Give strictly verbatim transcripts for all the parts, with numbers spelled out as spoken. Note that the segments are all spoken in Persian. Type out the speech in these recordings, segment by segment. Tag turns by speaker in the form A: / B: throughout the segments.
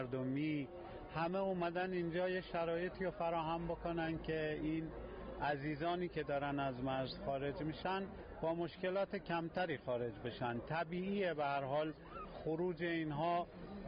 A: مردمی همه اومدن اینجا یه شرایطی رو فراهم بکنن که این عزیزانی که دارن از مرز خارج میشن با مشکلات کمتری خارج بشن. طبیعیه به هر حال خروج اینها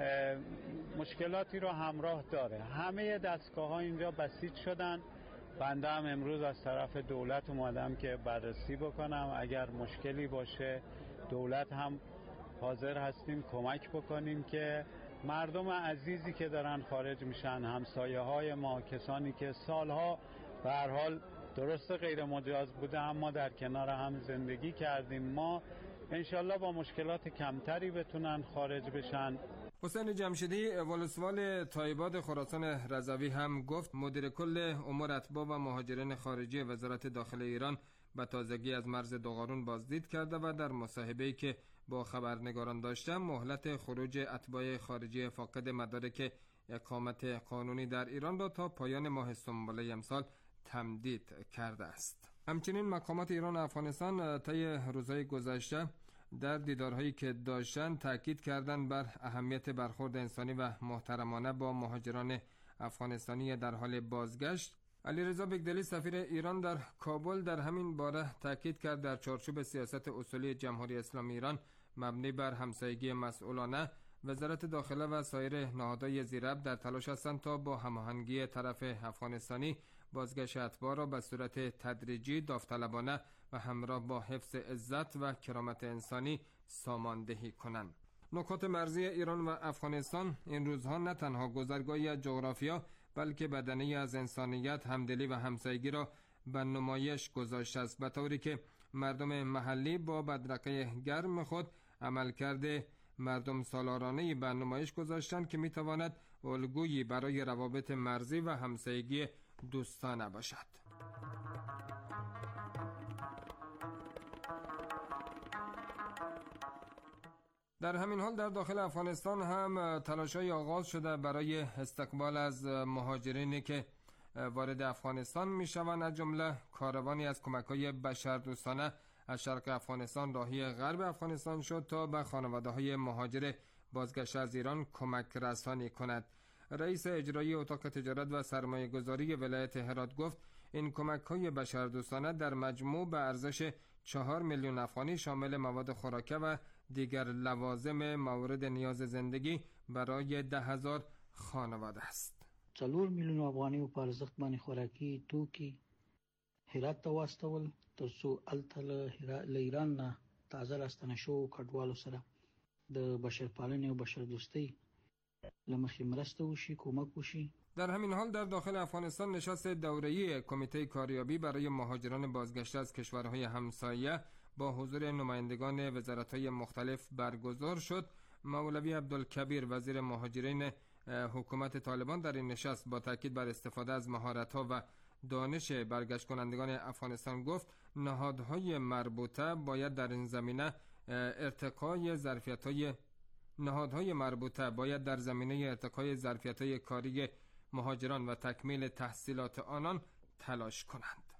A: مشکلاتی رو همراه داره. همه دستگاه ها اینجا بسیج شدن. بنده هم امروز از طرف دولت اومدم که بررسی بکنم، اگر مشکلی باشه دولت هم حاضر هستیم کمک بکنیم که مردم عزیزی که دارن خارج میشن، همسایه های ما، کسانی که سالها به هر حال درسته غیر مجاز بوده اما در کنار هم زندگی کردیم، ما انشالله با مشکلات کمتری بتونن خارج بشن.
B: حسین جمشیدی ولسوال تایباد خراسان رضوی هم گفت مدیر کل امور اتباع و مهاجرین خارجی وزارت داخله ایران به تازگی از مرز دوغارون بازدید کرده و در مصاحبه‌ای که با خبرنگاران داشته مهلت خروج اتباع خارجی فاقد مدارک اقامت قانونی در ایران را تا پایان ماه سنبله امسال تمدید کرده است. همچنین مقامات ایران و افغانستان طی روزهای گذشته در دیدارهایی که داشتن تاکید کردند بر اهمیت برخورد انسانی و محترمانه با مهاجران افغانستانی در حال بازگشت. علیرضا بگدلی سفیر ایران در کابل در همین باره تاکید کرد در چارچوب سیاست اصولی جمهوری اسلامی ایران مبنی بر همسایگی مسئولانه، وزارت داخله و سایر نهادهای زیراب در تلاش هستند تا با هماهنگی طرف افغانستانی بازگشت اتباع را به صورت تدریجی، داوطلبانه و همراه با حفظ عزت و کرامت انسانی ساماندهی کنند. نکات مرزی ایران و افغانستان این روزها نه تنها گذرگاهی جغرافیا بلکه بدنه‌ای از انسانیت، همدلی و همسایگی را به نمایش گذاشته است، به طوری که مردم محلی با بدرقه گرم خود عملکرد مردم سالارانه‌ای به نمایش گذاشتند که میتواند الگویی برای روابط مرزی و همسایگی دوستانه باشد. در همین حال در داخل افغانستان هم تلاش‌های آغاز شده برای استقبال از مهاجرینی که وارد افغانستان میشوند، از جمله کاروانی از کمک‌های بشردوستانه از شرق افغانستان راهی غرب افغانستان شد تا به خانواده‌های مهاجر بازگشته از ایران کمک رسانی کند. رئیس اجرایی اتاق تجارت و سرمایه‌گذاری ولایت هرات گفت این کمک‌های بشردوستانه در مجموع به ارزش چهار میلیون افغانی شامل مواد خوراکه و دیگر لوازم مورد نیاز زندگی برای ده هزار خانواده است.
C: چهار میلیون افغانی په ارزښت باندې خوراکي توکي هرات ته واستول تر څو هلته له ایران نه تازه راستنه شوو کډوالو سره د بشرپالنې او بشردوستۍ له مخې مرسته وشي، کمک وشي.
B: در همین حال در داخل افغانستان نشست دوره‌ای کمیته کاریابی برای مهاجران بازگشته از کشورهای همسایه با حضور نمایندگان وزارت‌های مختلف برگزار شد. مولوی عبدالکبیر وزیر مهاجرین حکومت طالبان در این نشست با تاکید بر استفاده از مهارت‌ها و دانش برگشت کنندگان افغانستان گفت نهادهای مربوطه باید در این زمینه ارتقای ظرفیت‌های نهادهای مربوطه باید در زمینه ارتقای ظرفیت‌های کاری مهاجران و تکمیل تحصیلات آنان تلاش کنند.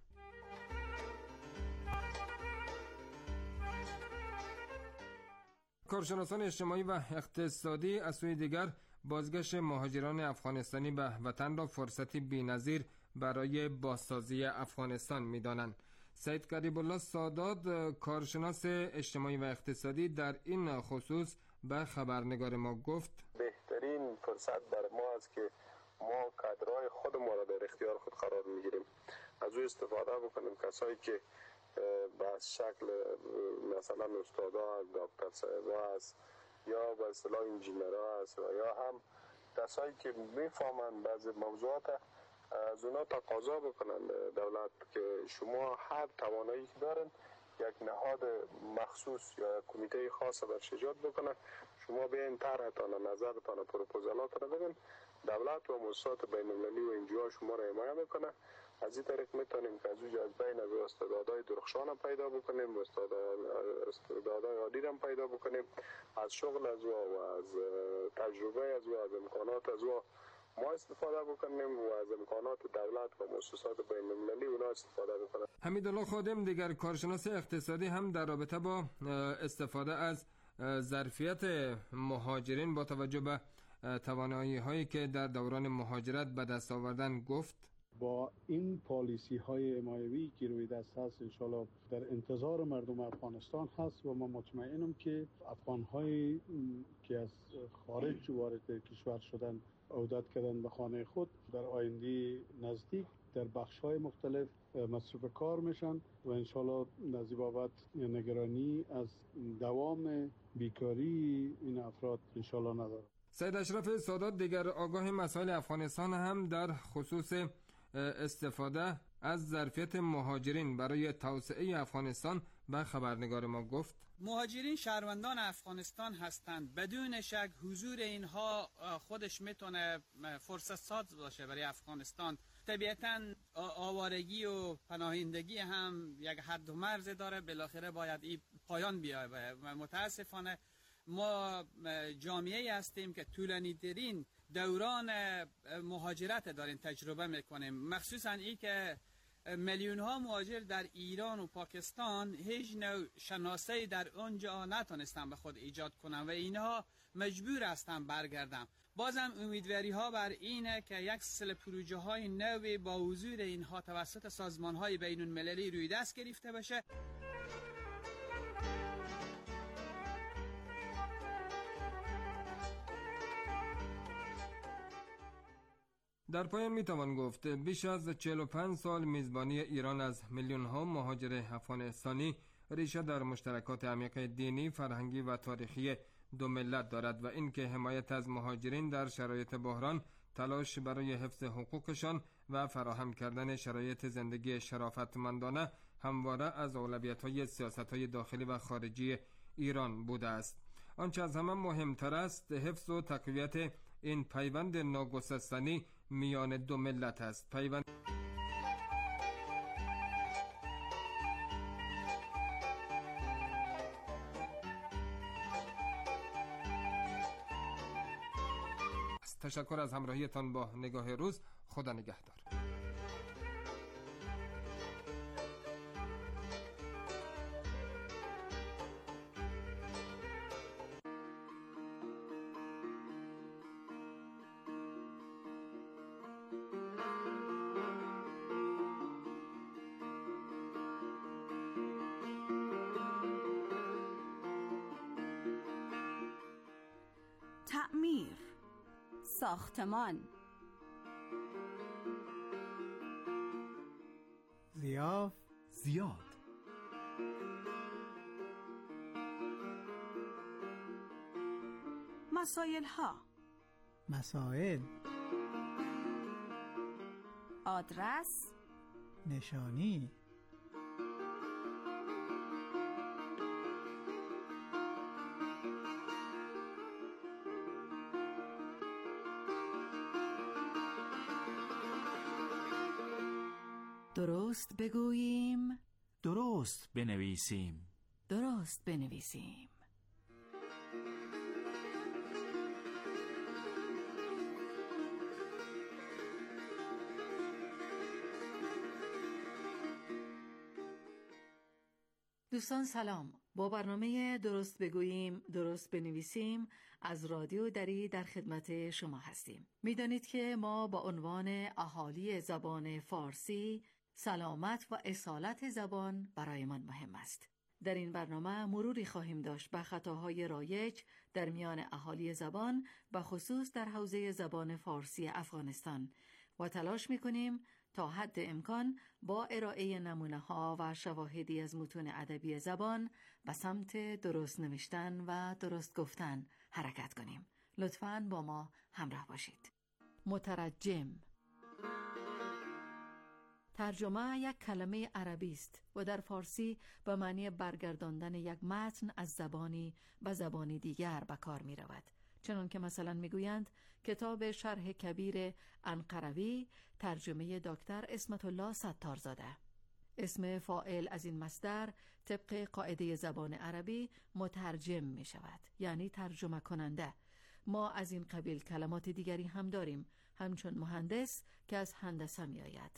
B: کارشناسان اجتماعی و اقتصادی از سوی دیگر بازگشت مهاجران افغانستانی به وطن را فرصتی بی‌نظیر برای بازسازی افغانستان می‌دانند. سید قریب الله سادات کارشناس اجتماعی و اقتصادی در این خصوص به خبرنگار ما گفت
D: بهترین فرصت برای ما است که ما کادرهای خود ما را در اختیار خود قرار میگیریم، از او استفاده بکنیم. کسایی که به شکل مثلا استادا، دکتر صاحبا است یا به اصطلاح انجینرها است و یا هم کسایی که میفهمند بعضی موضوعات، از اونا تقاضا بکنن دولت که شما هر توانایی که دارن یک نهاد مخصوص یا کمیته خاص برش ایجاد بکنه، شما بیاین طرحتان، نظرتان، پروپوزالاتتان بدین، دولت و مؤسسات بین المللی و انجیو شما را حمایت میکنه. از این طریق میتونیم که از اون از بین از استعدادهای درخشان پیدا بکنیم، استعدادهای عالی را پیدا بکنیم، از شغل از و از تجربه از و از امکانات از و ما استفاده بکنیم و از امکانات دولت و مؤسسات بین المللی اونا استفاده بکنیم.
B: حمیدالله خادم دیگر کارشناس اقتصادی هم در رابطه با استفاده از ظرفیت مهاجرین با توجه به توانایی هایی که در دوران مهاجرت به دست آوردن گفت
E: با این پالیسی های حمایوی که روی دست هست انشالله در انتظار مردم افغانستان هست و من مطمئنم که افغان هایی که از خارج وارد کشور شدن عودت کردن به خانه خود در آینده نزدیک در بخش های مختلف مصروف کار میشن و انشالله نزدیک بابت نگرانی از دوام بیکاری این افراد انشالله نداره.
B: سید اشرف سادات دیگر آگاه مسائل افغانستان هم در خصوص استفاده از ظرفیت مهاجرین برای توسعه افغانستان به خبرنگار ما گفت
F: مهاجرین شهروندان افغانستان هستند. بدون شک حضور اینها خودش میتونه فرصت ساز باشه برای افغانستان. طبیعتاً آوارگی و پناهندگی هم یک حد و مرز داره، بالاخره باید این پایان بیاید و متاسفانه ما جامعه هستیم که طولانی ترین دوران مهاجرت داریم تجربه میکنیم، مخصوصا این که میلیون ها مهاجر در ایران و پاکستان هیچ نوع شناسایی در اونجا نتونستن به خود ایجاد کنن و اینها مجبور هستن برگردن. بازم امیدواری ها بر اینه که یک سلسله پروژه های نوی با حضور اینها توسط سازمان های بین المللی روی دست گرفته بشه.
B: در پایان میتوان گفت بیش از چهل و پنج سال میزبانی ایران از میلیون ها مهاجر افغانستانی ریشه در مشترکات عمیق دینی، فرهنگی و تاریخی دو ملت دارد و اینکه حمایت از مهاجرین در شرایط بحران، تلاش برای حفظ حقوقشان و فراهم کردن شرایط زندگی شرافتمندانه همواره از اولویت‌های سیاست‌های داخلی و خارجی ایران بوده است. آنچه از همه مهمتر است حفظ و تقویت این پیوند ناگسستنی میان دو ملت است. پیوند تشکر از همراهیتان با نگاه روز. خدا نگهدار.
G: تعمیر، ساختمان،
H: ضیاف
I: زیاد،
G: مسائل ها،
H: مسائل،
G: آدرس،
H: نشانی،
G: درست بگوییم،
I: درست بنویسیم.
G: درست بنویسیم. دوستان سلام. با برنامه درست بگوییم درست بنویسیم از رادیو دری در خدمت شما هستیم. میدانید که ما با عنوان اهالی زبان فارسی سلامت و اصالت زبان برایمان مهم است. در این برنامه مروری خواهیم داشت به خطاهای رایج در میان اهالی زبان و خصوص در حوزه زبان فارسی افغانستان و تلاش می‌کنیم تا حد امکان با ارائه نمونه‌ها و شواهدی از متون ادبی زبان به سمت درست نوشتن و درست گفتن حرکت کنیم. لطفاً با ما همراه باشید. مترجم ترجمه یک کلمه عربی است و در فارسی به معنی برگرداندن یک متن از زبانی به زبانی دیگر به کار می رود. چنان که مثلا می گویند کتاب شرح کبیر انقروی ترجمه دکتر اسمت الله ستارزاده. اسم فاعل از این مصدر طبق قاعده زبان عربی مترجم می شود، یعنی ترجمه کننده. ما از این قبیل کلمات دیگری هم داریم، همچون مهندس که از هندسه می آید.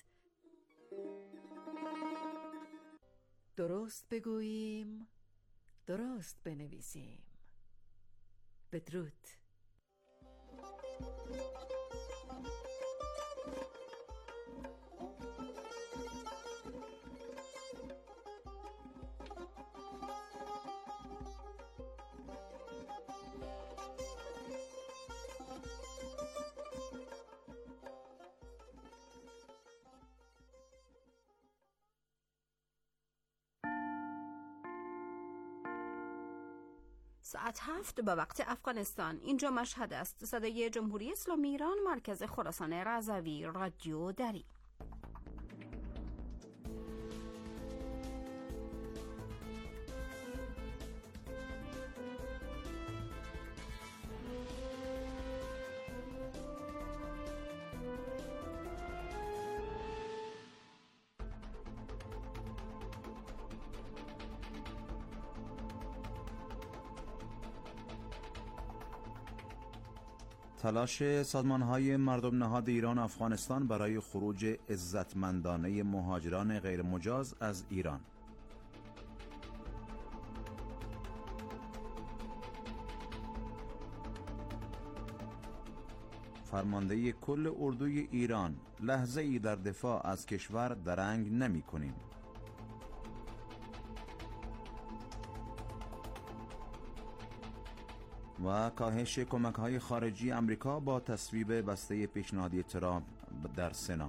G: درست بگوییم، درست بنویسیم. بدرود.
J: ساعت هفت به وقت افغانستان. اینجا مشهد است. صدای جمهوری اسلامی ایران، مرکز خراسان رضوی، رادیو دری.
K: تلاش سازمان‌های مردم نهاد ایران و افغانستان برای خروج عزتمندانه مهاجران غیرمجاز از ایران. فرمانده کل اردوی ایران: لحظه ای در دفاع از کشور درنگ نمی کنیم. و کاهش کمک‌های خارجی امریکا با تصویب بسته پیشنهادی ترامپ در سنا.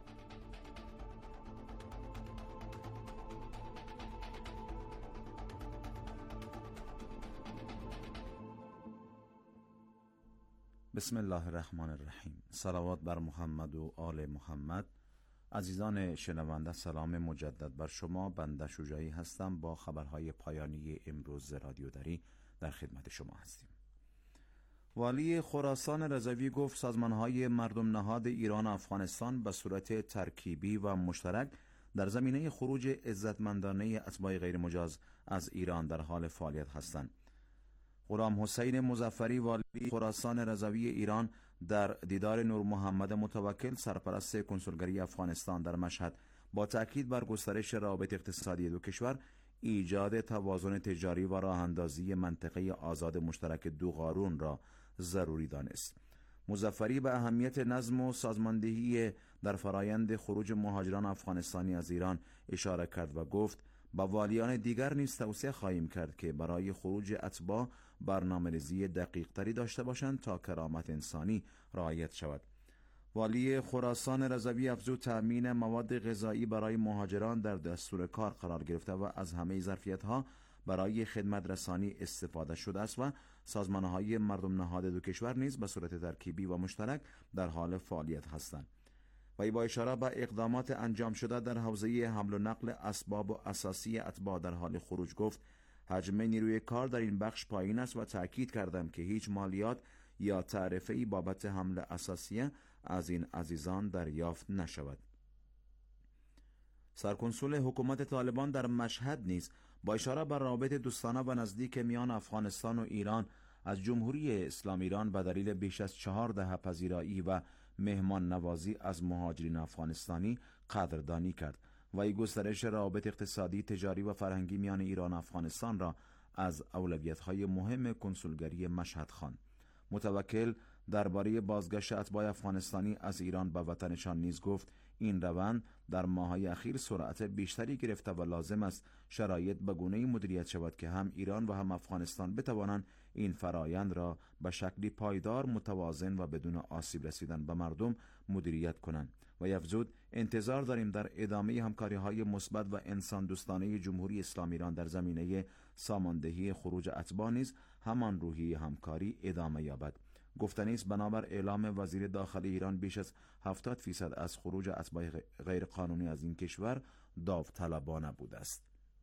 K: بسم الله الرحمن الرحیم. صلوات بر محمد و آل محمد. عزیزان شنونده، سلام مجدد بر شما. بنده شجاعی هستم. با خبرهای پایانی امروز رادیو دری در خدمت شما هستیم. والی خراسان رضوی گفت سازمان‌های مردم نهاد ایران و افغانستان به صورت ترکیبی و مشترک در زمینه خروج عزتمندانه اتباع غیرمجاز از ایران در حال فعالیت هستند. غلام حسین مظفری والی خراسان رضوی ایران در دیدار نور محمد متوکل سرپرست کنسولگری افغانستان در مشهد با تاکید بر گسترش روابط اقتصادی دو کشور، ایجاد توازن تجاری و راه اندازی منطقه آزاد مشترک دو قارون را ضروری دانست. مظفری به اهمیت نظم و سازماندهی در فرایند خروج مهاجران افغانستانی از ایران اشاره کرد و گفت با والیان دیگر نیز توصیه خواهیم کرد که برای خروج اتباع برنامه‌ریزی دقیق تری داشته باشند تا کرامت انسانی رعایت شود. والی خراسان رضوی افزود تأمین مواد غذایی برای مهاجران در دستور کار قرار گرفته و از همه ظرفیت‌ها برای خدمت رسانی استفاده شده است و سازمان‌های مردم نهاد دو کشور نیز به صورت ترکیبی و مشترک در حال فعالیت هستند. و با اشاره به اقدامات انجام شده در حوزه حمل و نقل اسباب و اساسی اتباع در حال خروج گفت حجم نیروی کار در این بخش پایین است و تأکید کردم که هیچ مالیات یا تعرفه‌ای بابت حمل اساسیه از این عزیزان دریافت نشود. سرکنسول حکومت طالبان در مشهد نیز با اشاره بر روابط دوستانه و نزدیک میان افغانستان و ایران از جمهوری اسلامی ایران به دلیل بیش از چهار دهه پذیرایی و مهمان نوازی از مهاجرین افغانستانی قدردانی کرد و این گسترش روابط اقتصادی، تجاری و فرهنگی میان ایران و افغانستان را از اولویت‌های مهم کنسولگری مشهد خواند. متوکل درباره بازگشت اتباع افغانستانی از ایران به وطنشان نیز گفت این روند در ماه‌های اخیر سرعت بیشتری گرفته و لازم است شرایط به گونه‌ای مدیریت شود که هم ایران و هم افغانستان بتوانند این فرایند را به شکلی پایدار، متوازن و بدون آسیب رسیدن به مردم مدیریت کنند. و افزود انتظار داریم در ادامه همکاری‌های مثبت و انسان دوستانه جمهوری اسلامی ایران در زمینه ساماندهی خروج اتباع نیز همان روحیه همکاری ادامه یابد. گفتنی است بنابر اعلام وزیر داخلی ایران بیش از هفتاد فیصد از خروج اتباع غیر قانونی از این کشور داوطلبانه بوده است.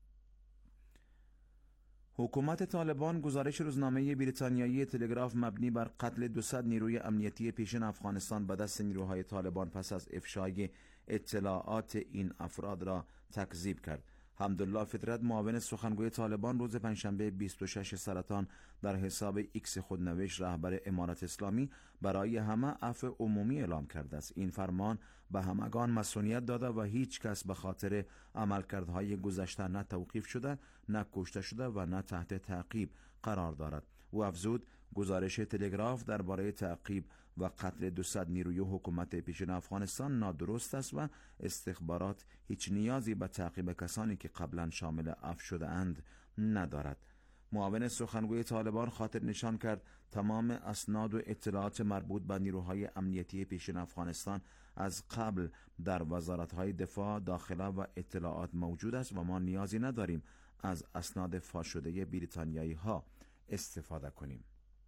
K: حکومت طالبان گزارش روزنامه بریتانیایی تلگراف مبنی بر قتل دویست نیروی امنیتی پیشین افغانستان به دست نیروهای طالبان پس از افشای اطلاعات این افراد را تکذیب کرد. حمدالله فطرت معاون سخنگوی طالبان روز پنجشنبه بیست و شش سرطان در حساب ایکس خود نوشت رهبر امارت اسلامی برای همه عفو عمومی اعلام کرده است. این فرمان به همگان مسئولیت داده و هیچ کس به خاطر عملکردهای گذشته نه توقیف شده، نه کشته شده و نه تحت تعقیب قرار دارد. او افزود گزارش تلگراف درباره تعقیب و قتل دویست نیروی حکومت پیشین افغانستان نادرست است و استخبارات هیچ نیازی به تعقیب کسانی که قبلا شامل اف شده اند ندارد. معاون سخنگوی طالبان خاطر نشان کرد تمام اسناد و اطلاعات مربوط به نیروهای امنیتی پیشین افغانستان از قبل در وزارت‌های دفاع، داخله و اطلاعات موجود است و ما نیازی نداریم از اسناد فاش شده بریتانیایی ها استفاده کنیم.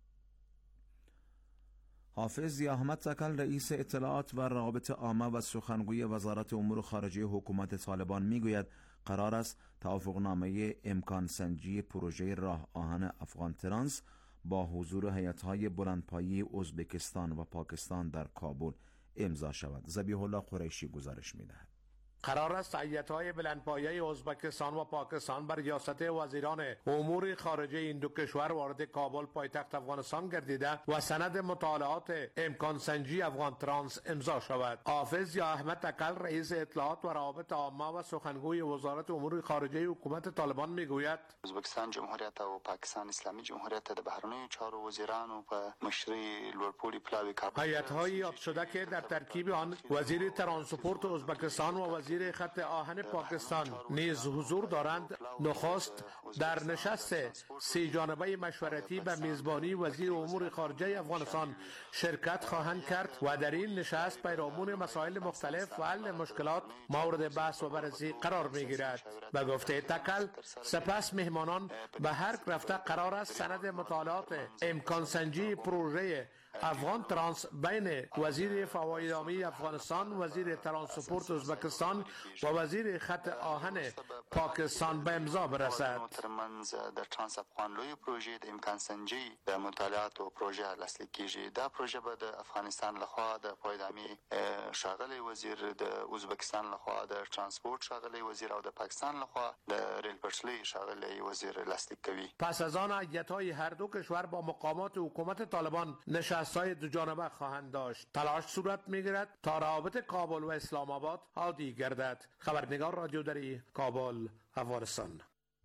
K: حافظ ضیاءاحمد تکل رئیس اطلاعات و روابط عامه و سخنگوی وزارت امور خارجه حکومت طالبان میگوید قرار است توافقنامه امکان سنجی پروژه راه آهن افغان ترانس با حضور هیئت‌های بلندپایه ازبکستان و پاکستان در کابل امضا شود. ذبیح الله قریشی گزارش می‌دهد.
L: قرار است هیئت‌های بلندپایه ازبکستان و پاکستان بر ریاست وزیران امور خارجه این دو کشور وارد کابل پایتخت افغانستان گردیده و سند مطالعات امکان سنجی افغان ترانس امضا شود. حافظ ضیاءاحمد تکل رئیس اطلاعات و روابط عامه و سخنگوی وزارت امور خارجه حکومت طالبان میگوید
M: ازبکستان جمهوریت و پاکستان اسلامی جمهوریت د بهرنیو چارو وزیرانو په مشري لوړپوړي پلاوی کابل
L: هیئت‌های یاد شده که در ترکیب آن وزیر ترانسپورت ازبکستان و وزیر خط آهن پاکستان نیز حضور دارند، نخست در نشست سی جانبه مشورتی به میزبانی وزیر امور خارجه افغانستان شرکت خواهند کرد و در این نشست پیرامون مسائل مختلف و حل مشکلات مورد بحث و بررسی قرار میگیرد. به گفته تکل سپس مهمانان به هر رفته قرار است سند مطالعات امکان سنجی پروژه افغان ترانس بین وزیر فواید عامه افغانستان، وزیر ترانسپورت ازبکستان و وزیر خط آهن پاکستان به امضا برسد.
M: ترمنځ د ترانس افغان لوی پروژه د امکان سنجي د مطالعات او پروژه لاسلیک کیږي. دا پروژه به د افغانستان لخوا د فواید عامه شاغلی وزیر د ازبکستان لخوا د ترانسپورت شاغلی وزیر او د پاکستان لخوا د ریل پټلۍ شاغلی وزیر لاسلیک کوي.
L: پس از آن هیئت‌های هر دو کشور با مقامات حکومت طالبان نشست‌های دو جانبه خواهند داشت. تلاش صورت می‌گیرد تا روابط کابل و اسلام آباد عادی گردد. خبرنگار رادیو دری کابل، افغانستان.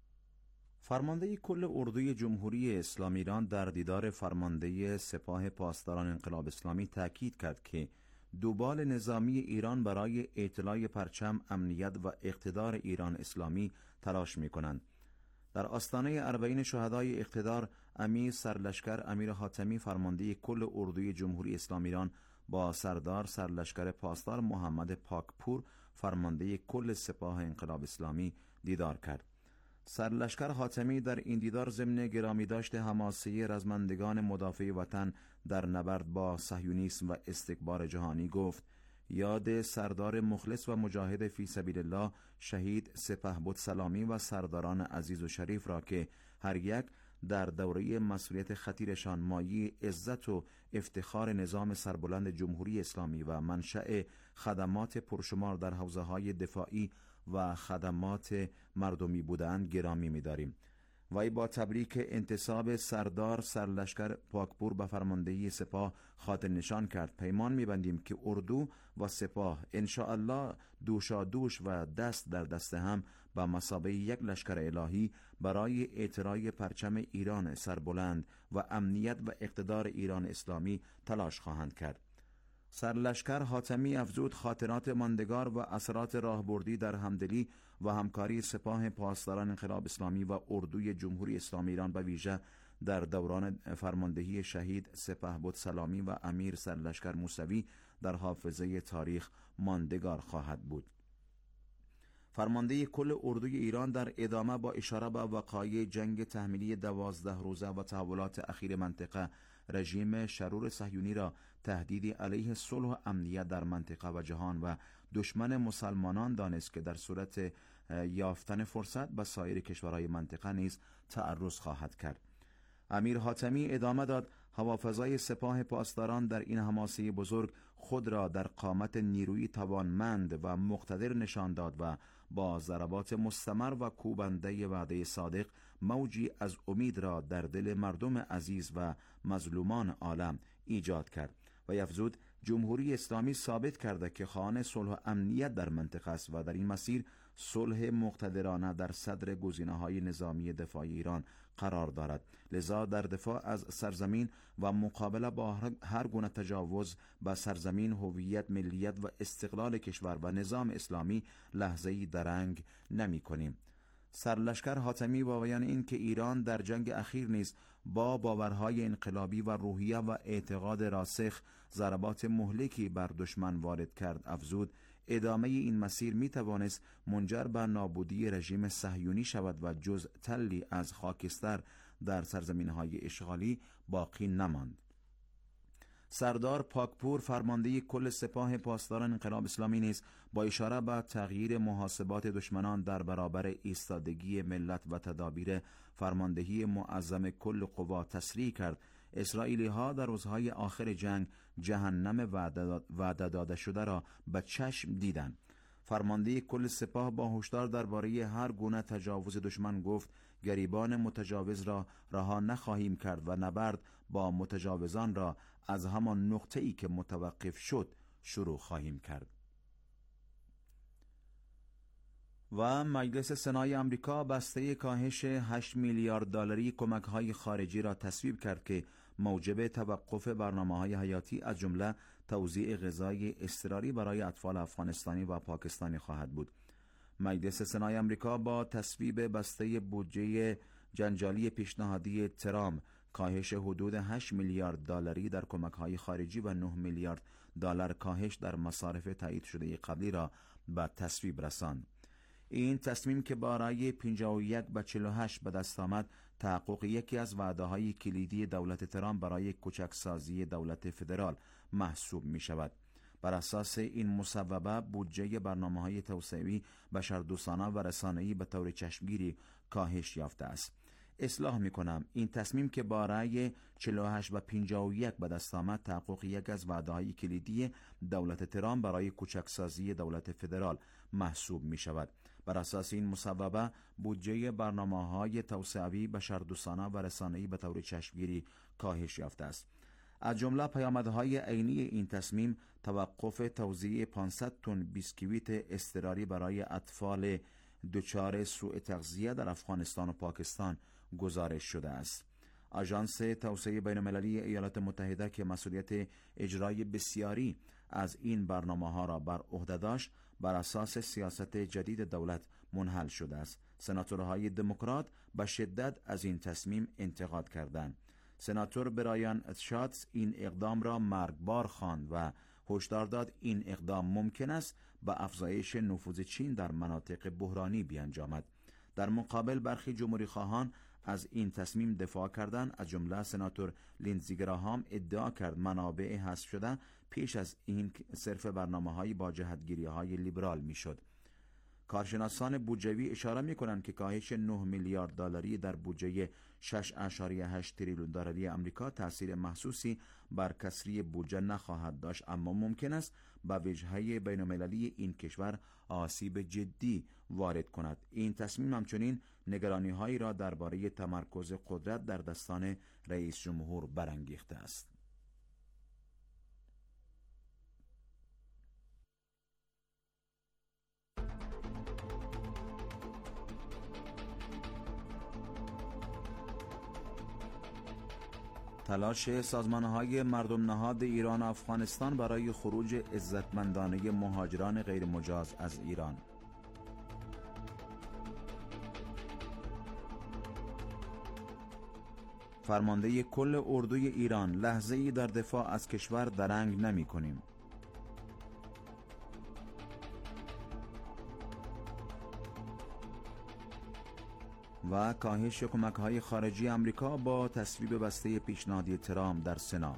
K: فرمانده کل اردوی جمهوری اسلامی ایران در دیدار فرمانده سپاه پاسداران انقلاب اسلامی تاکید کرد که دوبال نظامی ایران برای اطلاع پرچم، امنیت و اقتدار ایران اسلامی تلاش می‌کنند. در آستانه اربعین شهدای اقتدار، امیر سرلشکر امیر حاتمی فرمانده کل اردوی جمهوری اسلامی ایران با سردار سرلشکر پاسدار محمد پاکپور فرمانده کل سپاه انقلاب اسلامی دیدار کرد. سرلشکر حاتمی در این دیدار ضمن گرامی داشت حماسه رزمندگان مدافع وطن در نبرد با صهیونیسم و استکبار جهانی گفت: یاد سردار مخلص و مجاهد فی سبیل الله شهید سپهبد سلامی و سرداران عزیز و شریف را که هر یک در دوره مسئولیت خطیرشان مایه عزت و افتخار نظام سربلند جمهوری اسلامی و منشأ خدمات پرشمار در حوزه‌های دفاعی و خدمات مردمی بودند گرامی می‌داریم. وی با تبریک انتصاب سردار سرلشکر پاکپور به فرماندهی سپاه خاطر نشان کرد. پیمان می‌بندیم که اردو و سپاه انشاءالله دوشا دوش و دست در دست هم به مثابه یک لشکر الهی برای اعتراض پرچم ایران سربلند و امنیت و اقتدار ایران اسلامی تلاش خواهند کرد. سرلشکر حاتمی افزود خاطرات ماندگار و اثرات راهبردی در همدلی و همکاری سپاه پاسداران انقلاب اسلامی و اردوی جمهوری اسلامی ایران به ویژه در دوران فرماندهی شهید سپهبد سلامی و امیر سرلشکر موسوی در حافظه تاریخ ماندگار خواهد بود. فرمانده کل اردوی ایران در ادامه با اشاره به وقایع جنگ تحمیلی دوازده روزه و تحولات اخیر منطقه رژیم شرور صهیونی را تهدیدی علیه صلح و امنیت در منطقه و جهان و دشمن مسلمانان دانست که در صورت یافتن فرصت به سایر کشورهای منطقه نیز تعرض خواهد کرد. امیر حاتمی ادامه داد: هوافضای سپاه پاسداران در این حماسه بزرگ خود را در قامت نیروی توانمند و مقتدر نشان داد و با ضربات مستمر و کوبنده وعده صادق موجی از امید را در دل مردم عزیز و مظلومان عالم ایجاد کرد. و افزود: جمهوری اسلامی ثابت کرده که خواهان صلح و امنیت در منطقه است و در این مسیر صلح مقتدرانه در صدر گزینه‌های نظامی دفاعی ایران قرار دارد. لذا در دفاع از سرزمین و مقابله با هر گونه تجاوز به سرزمین، هویت، ملیت و استقلال کشور و نظام اسلامی لحظه‌ای درنگ نمی‌کنیم. سرلشکر حاتمی با بیان این که ایران در جنگ اخیر نیز با باورهای انقلابی و روحیه و اعتقاد راسخ ضربات مهلکی بر دشمن وارد کرد افزود، ادامه این مسیر می توانست منجر به نابودی رژیم صهیونی شود و جز تلی از خاکستر در سرزمین‌های اشغالی باقی نماند. سردار پاکپور فرمانده کل سپاه پاسداران انقلاب اسلامی نیز با اشاره به تغییر محاسبات دشمنان در برابر ایستادگی ملت و تدابیر فرماندهی معظم کل قوا تصریح کرد اسرائیلی ها در روزهای آخر جنگ جهنم وعده داده شده را به چشم دیدند. فرمانده کل سپاه با هشدار درباره هر گونه تجاوز دشمن گفت گریبان متجاوز را رها نخواهیم کرد و نبرد با متجاوزان را از همان نقطه‌ای که متوقف شد شروع خواهیم کرد. و مجلس سنای آمریکا بسته کاهش هشت میلیارد دلاری کمک‌های خارجی را تصویب کرد که موجب توقف برنامه‌های حیاتی از جمله توزیع غذای اضطراری برای اطفال افغانستانی و پاکستانی خواهد بود. مجلس سنای آمریکا با تصویب بسته بودجه جنجالی پیشنهادی ترامپ کاهش حدود هشت میلیارد دلاری در کمک‌های خارجی و نه میلیارد دلار کاهش در مصارف تایید شده قبلی را به تصویب رساند. این تصمیم که برای پنجاه و یک به چهل و هشت به دست آمد تحقق یکی از وعده‌های کلیدی دولت ترامپ برای کوچکسازی دولت فدرال محسوب می شود. بر اساس این مصوبه بودجه برنامه‌های توسعه‌ای بشردوستانه و رسانه‌ای به طور چشمگیری کاهش یافته است. اصلاح می کنم این تصمیم که برای چهل و هشت و پنجاه و یک به دست آمد تحقق یک از وعده‌های کلیدی دولت ترامپ برای کوچکسازی دولت فدرال محسوب می شود. بر اساس این مصوبه بودجه برنامه‌های توسعه‌ای بشردوستانه و رسانه‌ای به طور چشمگیری کاهش یافته است. از جمله پیامدهای عینی این تصمیم توقف توزیع پانصد تن بیسکویت اضطراری برای اطفال دچار سوء تغذیه در افغانستان و پاکستان گزارش شده است. آژانس توسعه بین‌المللی ایالات متحده که مسئولیت اجرای بسیاری از این برنامه‌ها را بر عهده داشت بر اساس سیاست جدید دولت منحل شده است. سناتورهای دموکرات به شدت از این تصمیم انتقاد کردند. سناتور برایان شاتز این اقدام را مرگبار خواند و هشدار داد این اقدام ممکن است به افزایش نفوذ چین در مناطق بحرانی بیانجامد. در مقابل برخی جمهوری خواهان از این تصمیم دفاع کردند. از جمله سناتور لیندزی گراهام ادعا کرد منابع حذف شده پیش از این صرف برنامه‌های با جهتگیری‌های لیبرال میشد. کارشناسان بودجوی اشاره می‌کنند که کاهش نه میلیارد دلاری در بودجه شش اشاریه هشت تریلیون دلاری آمریکا تأثیر محسوسی بر کسری بودجه نخواهد داشت، اما ممکن است به وجهه بین‌المللی این کشور آسیب جدی وارد کند. این تصمیم همچنین نگرانی‌هایی را درباره تمرکز قدرت در دستان رئیس جمهور برانگیخته است. تلاش سازمان‌های مردم نهاد ایران و افغانستان برای خروج عزتمندانه مهاجران غیرمجاز از ایران. فرمانده کل اردوی ایران لحظه‌ای در دفاع از کشور درنگ نمی‌کنیم. و کاهش کمک‌های خارجی آمریکا با تصویب بسته پیشنهادی ترامپ در سنا.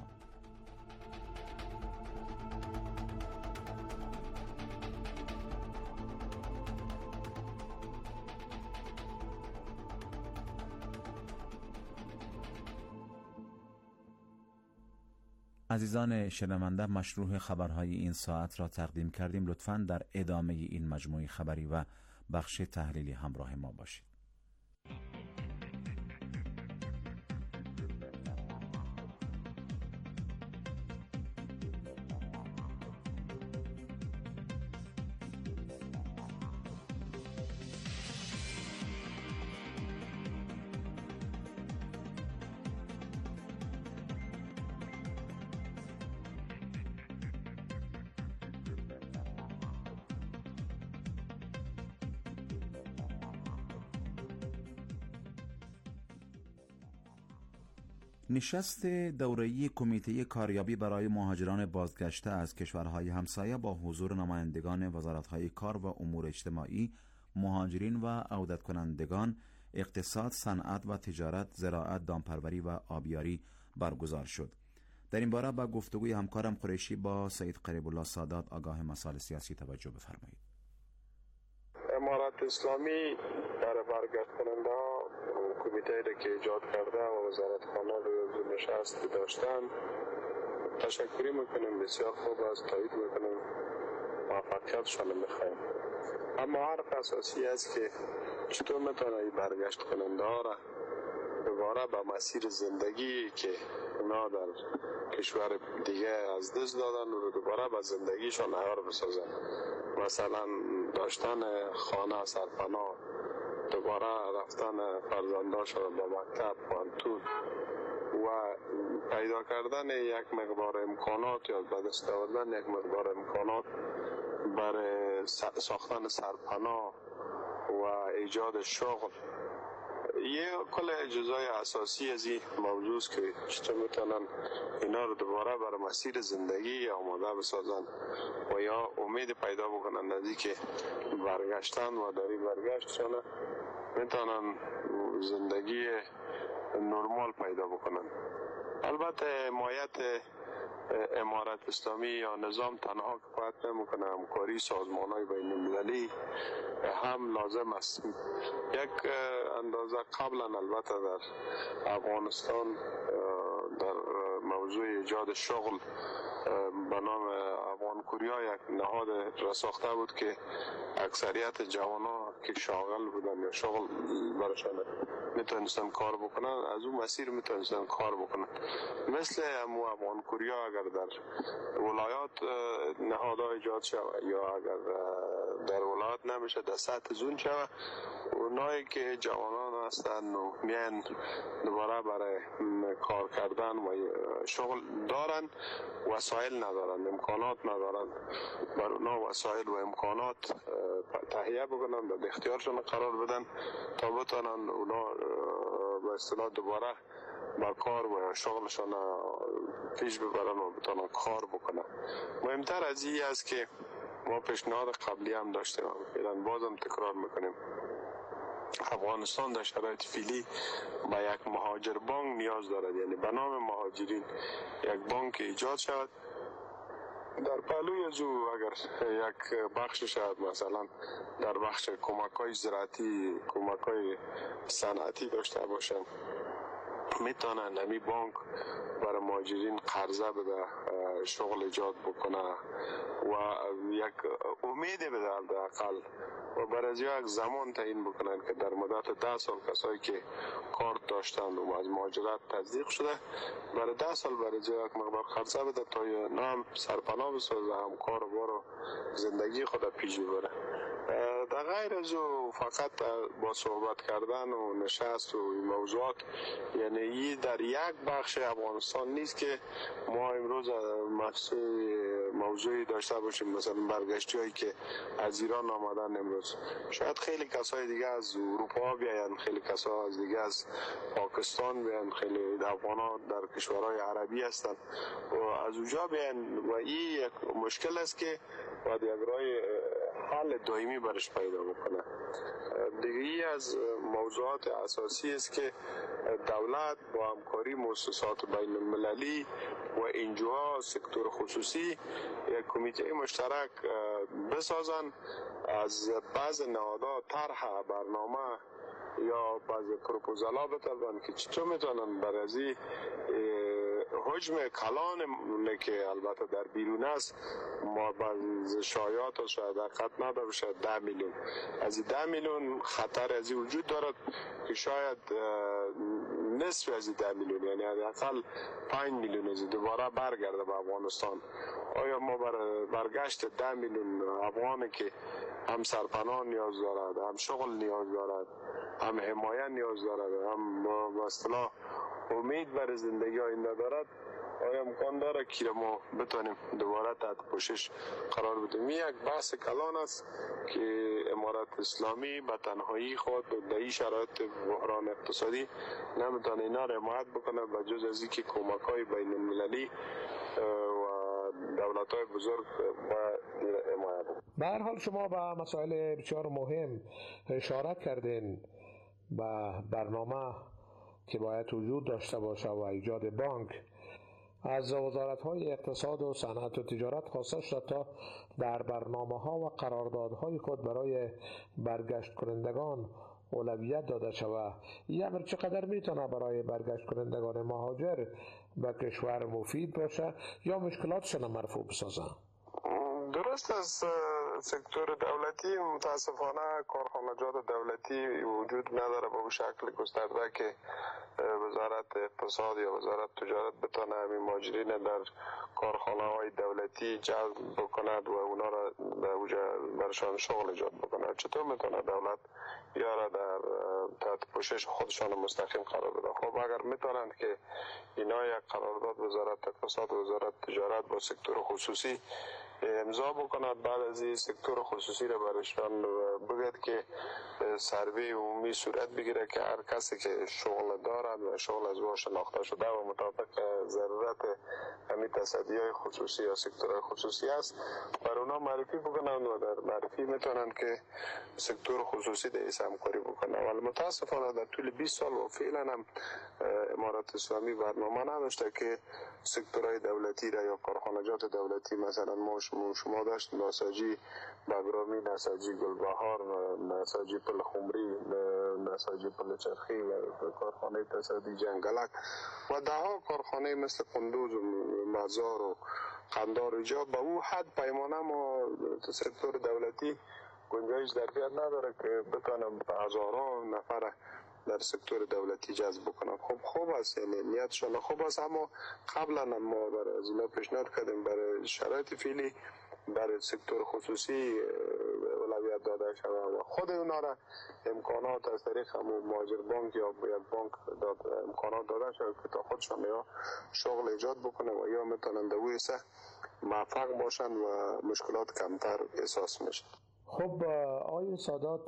K: عزیزان شنونده، مشروع خبرهای این ساعت را تقدیم کردیم. لطفاً در ادامه این مجموعه خبری و بخش تحلیلی همراه ما باشید. نشست دوره‌ای کمیته کاریابی برای مهاجران بازگشته از کشورهای همسایه با حضور نمایندگان وزارت‌های کار و امور اجتماعی، مهاجرین و عودت کنندگان، اقتصاد، صنعت و تجارت، زراعت، دامپروری و آبیاری برگزار شد. در این باره با گفتگوی همکارم قریشی با سید قریب الله سادات آگاه مسائل سیاسی توجه بفرمایید.
D: امارت اسلامی برای برگشت کننده ها کمیته را که ایجاد کرده و وزارت خانه رو نشست داشتن تشکری میکنیم، بسیار خوب است، تایید میکنیم، موفقیتشان میخوایم. اما حرف اساسی است که چطور میتونه این برگشت کننده ها را دوباره به مسیر زندگی که اونا در کشور دیگه از دست دادن و دوباره به زندگیشان عیار بسازن. مثلا داشتن خانه سرپناه، دوباره رفتن فرزنداشان به مکتب، پانتون و پیدا کردن یک مقدار امکانات یا به دست آوردن یک مقدار امکانات برای ساختن سرپناه و ایجاد شغل. یه کل جزای اساسی از این موضوع است که چطور میتونن اینا رو دوباره برای مسیر زندگی آماده بسازن و یا امید پیدا بکنن از اینکه برگشتن و در این برگشتشان میتونن زندگی نرمال پیدا بکنن. البته حمایت امارت اسلامی یا نظام تنها کفایت نمیکنه، همکاری سازمان‌های بین‌المللی هم لازم است. یک اندازه قبلا البته در افغانستان در موضوع ایجاد شغل به نام افغان کوریا یک نهاد را ساخته بود که اکثریت جوانان که شاغل بودن یا شغل برشان میتونستن کار بکنن، از اون مسیر میتونستن کار بکنن. مثل امو افغان کوریا اگر در ولایات نهادها ایجاد شود یا اگر در ولایات نمیشه در سطح زون شود، اونایی که جوانان هستن و میان دوباره برای کار کردن و شغل دارن وسایل ندارن، امکانات ندارن، بر اونا وسایل و امکانات تهیه بکنن، به اختیارشون قرار بدن تا بتونن اونا به اصطلاح دوباره با کار و شغلشون پیش ببرن و بتونن کار بکنن. مهمتر از این است که ما پیشنهاد قبلی هم داشتیم، فعلا بازم تکرار میکنیم، افغانستان در شرایط فعلی با یک مهاجر بانک نیاز دارد، یعنی به نام مهاجرین یک بانک ایجاد شود. در پهلوی از او اگر یک بخش شد مثلا در بخش کمک‌های زراعتی، کمک‌های صنعتی داشته باشند، میتونن همی بانک برای مهاجرین قرضه بده، شغل ایجاد بکنه و یک امید بده حداقل و برای یک زمان تعیین بکنن که در مدت ده سال کسایی که کار داشتند و از مهاجرت تصدیق شده برای ده سال برای یک مقدار قرضه بده تا نام سرپناه بسازه، هم کار و بار زندگی خود پیش ببره. در غیر از او فقط با صحبت کردن و نشست و موضوعات، یعنی این در یک بخش افغانستان نیست که ما امروز موضوعی داشته باشیم مثلا برگشتی هایی که از ایران آمدن امروز. شاید خیلی کسای دیگه از اروپا بیاین، خیلی کسا از دیگه از پاکستان بیاین، خیلی افغانا در کشورهای عربی هستن و از اونجا بیاین و این یک مشکل است که باید یک راه حل دائمی برش پیدا بکنه. دیگه ای از موضوعات اساسی است که دولت با همکاری مؤسسات بین المللی و انجوها سکتور خصوصی یک کمیته مشترک بسازن، از بعض نهادها طرح برنامه یا بعض پروپوزال ها بطلبن که چطور میتونن برای حجم کلان که البته در بیرون است، ما بعض شایعات و شاید حقیقت نداره، شاید ده میلیون از این ده میلیون خطر از این وجود دارد که شاید نصف از این ده میلیون یعنی حداقل پنج میلیون از دوباره برگرده به افغانستان. آیا ما برای برگشت ده میلیون افغانی که هم سرپناه نیاز دارد، هم شغل نیاز دارد، هم حمایت نیاز دارد، هم با اصطلاح امید برای زندگی آینده دارد، آیا امکان داره که ما بتونیم دوباره تحت پوشش قرار بدیم؟ یک بحث کلان است که امارت اسلامی به تنهایی خود در این شرایط بحران اقتصادی نمیتونه اینا را حمایت بکنه به جز از اینکه کمک‌های بین المللی و دولت‌های بزرگ با حمایت.
L: به هر حال شما به مسائل بسیار مهم اشاره کردین، به برنامه که باید وجود داشته باشه و ایجاد بانک. از وزارت‌های اقتصاد و صنعت و تجارت خواسته شد تا در برنامه‌ها و قراردادهای خود برای برگشت کنندگان اولویت داده شود. این امر چقدر میتونه برای برگشت کنندگان مهاجر به کشور مفید باشه یا مشکلاتشان مرفوع بسازه؟
D: درست است. سکتور دولتی متاسفانه کارخانجات دولتی وجود نداره به شکل گسترده که وزارت اقتصاد یا وزارت تجارت بتونه همین مهاجرین در کارخانه های دولتی جذب بکند و اونا را برشان شغل ایجاد بکند. چطور میتونه دولت یا در تحت پوشش خودشان مستقیم قرار بده؟ خب اگر میتونند که اینا یک قرارداد وزارت اقتصاد و وزارت تجارت با سکتور خصوصی امضا بکند، بعد از این سکتور خصوصی را برشان بگید که سروی عمومی صورت بگیره که هر کسی که شغل دارد و شغل از او شناخته شده و مطابق ضرورت همین تصدیهای خصوصی یا سکتور خصوصی است بر اونا معرفی بکنند و در معرفی میتونند که سکتور خصوصی در این همکاری بکنند. ولی متاسفانه در طول بیست سال و فعلا هم امارت اسلامی برنامه نداشته که سکتورهای دولتی را یا کارخانجات دولتی مثلا ما شما داشت نساجی بگرامی، نساجی گلبهار، نساجی پل خمری، نساجی پل چرخی و کارخانه تصدی جنگلک و ده ها کارخانه مثل قندوز و مزار و قندار اینجا به او حد پیمانه ما سکتور دولتی گنجایش درفیت نداره که بتونه هزاران نفر در سکتور دولتی جذب بکنم. خب خوب است، یعنی نیتشان خوب است، اما قبلا ما برای از اینا پیشنهاد کردیم برای شرایط فعلی برای سکتور خصوصی اولویت داده شود و خود اونا را امکانات از طریق همون مهاجر بانک یا یک بانک داد امکانات داده شود که تا خودشان یا شغل ایجاد بکنه و یا میتونن در ویسه موفق باشند و مشکلات کمتر احساس میشه.
L: خب آقای سادات،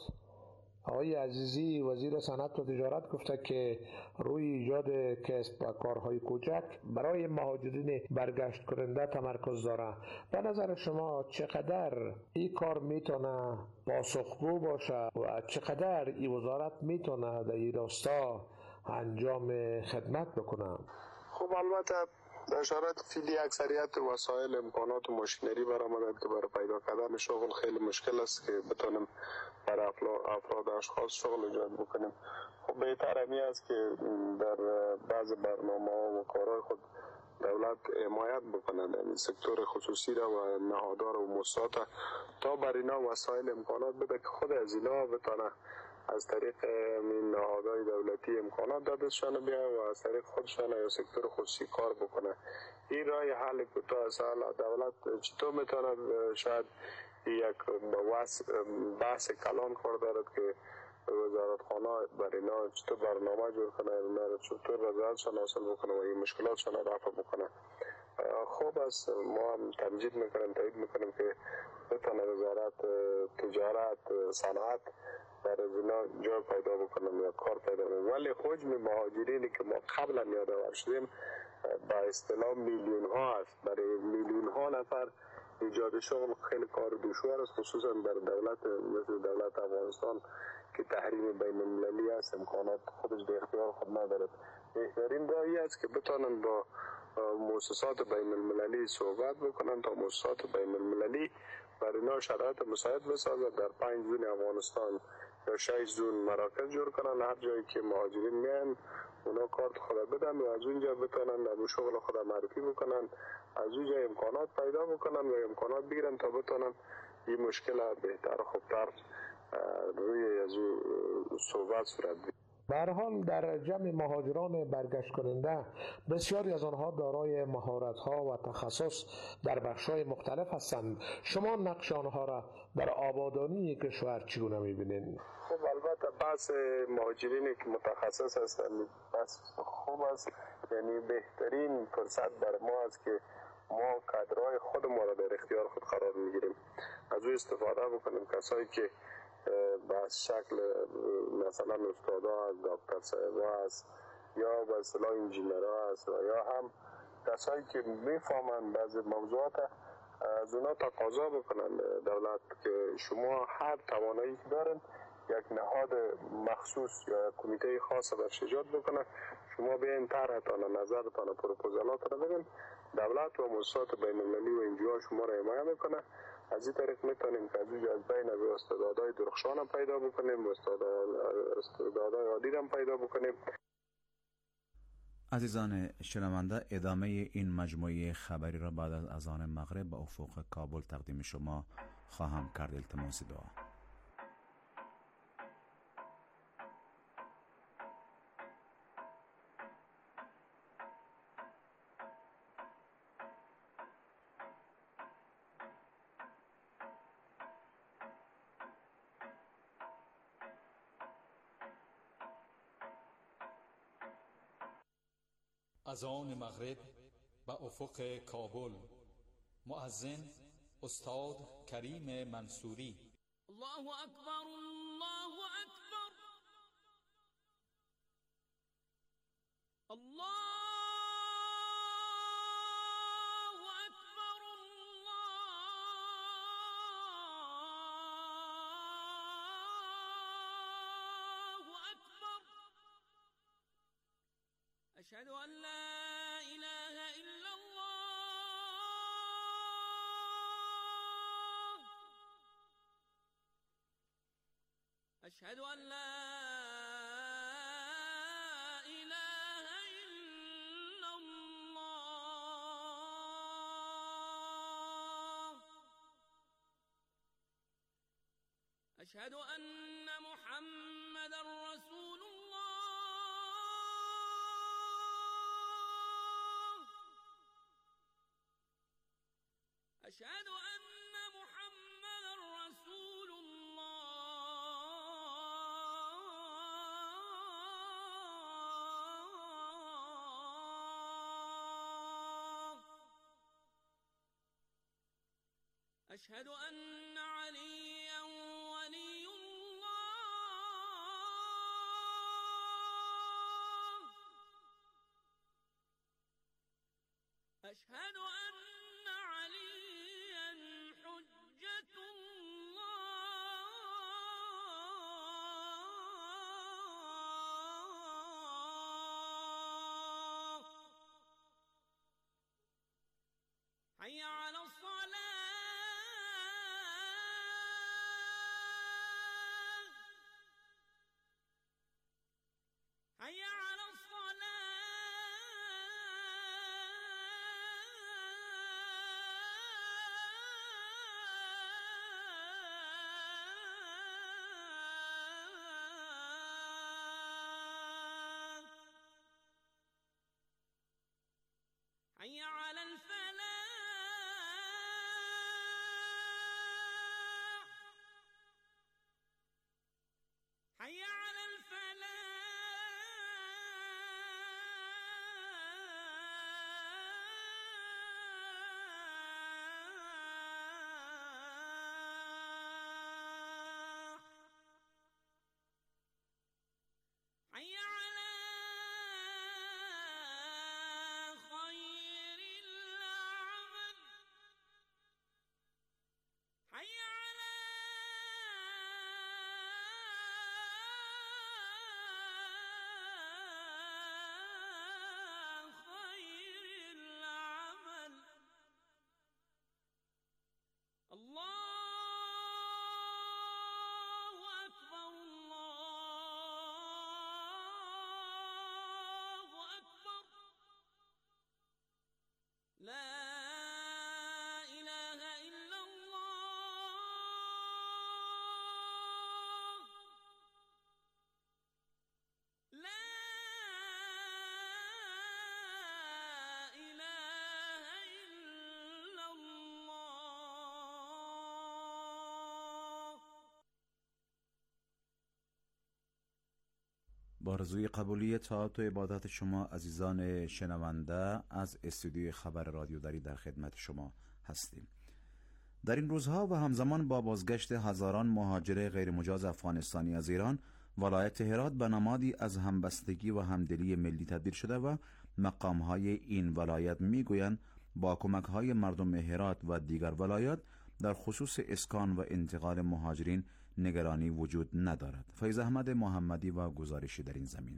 L: آقای عزیزی وزیر صنعت و تجارت گفته که روی ایجاد کسب و کارهای کوچک برای مهاجرین برگشت کننده تمرکز داره. به نظر شما چقدر این کار میتونه پاسخگو باشه و چقدر این وزارت میتونه در این راستا انجام خدمت بکنه؟
D: خب البته در شرایط فعلی اکثریت وسایل امکانات و ماشینری برآمدند که برای پیدا کردن شغل خیلی مشکل است که بتونیم برای افراد اشخاص شغل ایجاد بکنیم. خب بهتر همی است که در بعض برنامه ها و کارهای خود دولت حمایت بکنند این سکتور خصوصی را و نهادار و مؤسسات تا بر اینا وسایل امکانات بده که خود از اینا بتونه از طریق این نهادهای دولتی امکانات دادشان بیا و از طریق خودشان یا سکتور خصوصی کار بکنه. این راه حل کوتاه سال دولت چطور میتونه شاید یک بحث کلان کار دارد که وزارتخانه بر اینا چطور برنامه جور کنه، اینا چطور رضایتشان حاصل بکنه و این مشکلاتشان رفع بکنه. خوب است، ما هم تمجید میکنیم، تایید میکنیم که بتونه وزارت تجارت صنعت در از اینا جای پیدا بکنم یا کار پیدا بکنم. ولی حجم مهاجرینی که ما قبلا یادآور شدیم با اصطلاح میلیون ها است. برای میلیون ها نفر ایجاد شغل خیلی کار دشوار است، خصوصا بر دولت مثل دولت افغانستان که تحریم بین المللی است، امکانات خودش به اختیار خود ندارد. بهترین راهی است که بتانند با مؤسسات بین المللی صحبت بکنن تا مؤسسات بین المللی برای اینا شرایط مساعد بسازد. در پنج زون افغانستان یا شش زون مراکز جور کنن، هر جایی که مهاجرین میان اونا کارت خود بدن و از اونجا بتونن در شغل خود معرفی بکنن، از اونجا امکانات پیدا بکنن و امکانات بگیرن تا بتونن این مشکل بهتر و خوبتر روی از صحبت صورت بگیرد.
L: به هر حال در جمع مهاجران برگشت کننده بسیاری از آنها دارای مهارت‌ها و تخصص در بخش‌های مختلف هستند. شما نقش آنها را در آبادانی کشور چگونه می‌بینید؟
D: خب البته بحث مهاجرینی که متخصص هستند بس خوب است یعنی بهترین فرصت بر ما است که ما کادرهای خود ما را در اختیار خود قرار میگیریم، از او استفاده بکنیم. کسایی که به شکل مثلا استادا هست، دکتر صاحبا هست، یا به اصطلاح انجینرها هست، و یا هم کسایی که میفهمند بعضی موضوعات، از اونا تقاضا بکنن دولت که شما هر توانایی که دارن یک نهاد مخصوص یا کمیته خاص برش ایجاد بکنن، شما بیاین طرحتان، نظرتان، پروپوزالات را بگین، دولت و مؤسسات بین المللی و انجیو شما را حمایت میکنه. از این طریق میتونیم که از از بین استعدادهای درخشان پیدا بکنیم، استعدادهای عالی را پیدا بکنیم.
K: عزیزان شنونده، ادامه این مجموعه خبری را بعد از اذان مغرب به افق کابل تقدیم شما خواهم کرد. التماس دعا.
N: از آن مغرب به افق کابل. مؤذن استاد کریم منصوری.
O: الله اکبر، الله اکبر، الله اکبر، الله اکبر. اشهد ان لا اله الا الله، اشهد ان لا اله الا الله، اشهد ان محمد رسول الله، اشهد ان محمد رسول الله، اشهد ان عليا ولي الله، اشهد ان عليا حجة الله. حي على الصلاة، حي على الصلاة، حي على الفلاح، حي على الفلاح، حي على خير الأعمال.
K: با رضای قبولی طاعت و عبادت شما عزیزان شنونده از استودیوی خبر رادیو دری در خدمت شما هستیم. در این روزها و همزمان با بازگشت هزاران مهاجر غیرمجاز افغانستانی از ایران، ولایت هرات به نمادی از همبستگی و همدلی ملی تبدیل شده و مقامهای این ولایت میگویند با کمکهای مردم هرات و دیگر ولایات در خصوص اسکان و انتقال مهاجرین نگرانی وجود ندارد. فیض احمد محمدی و گزارشی در این زمینه.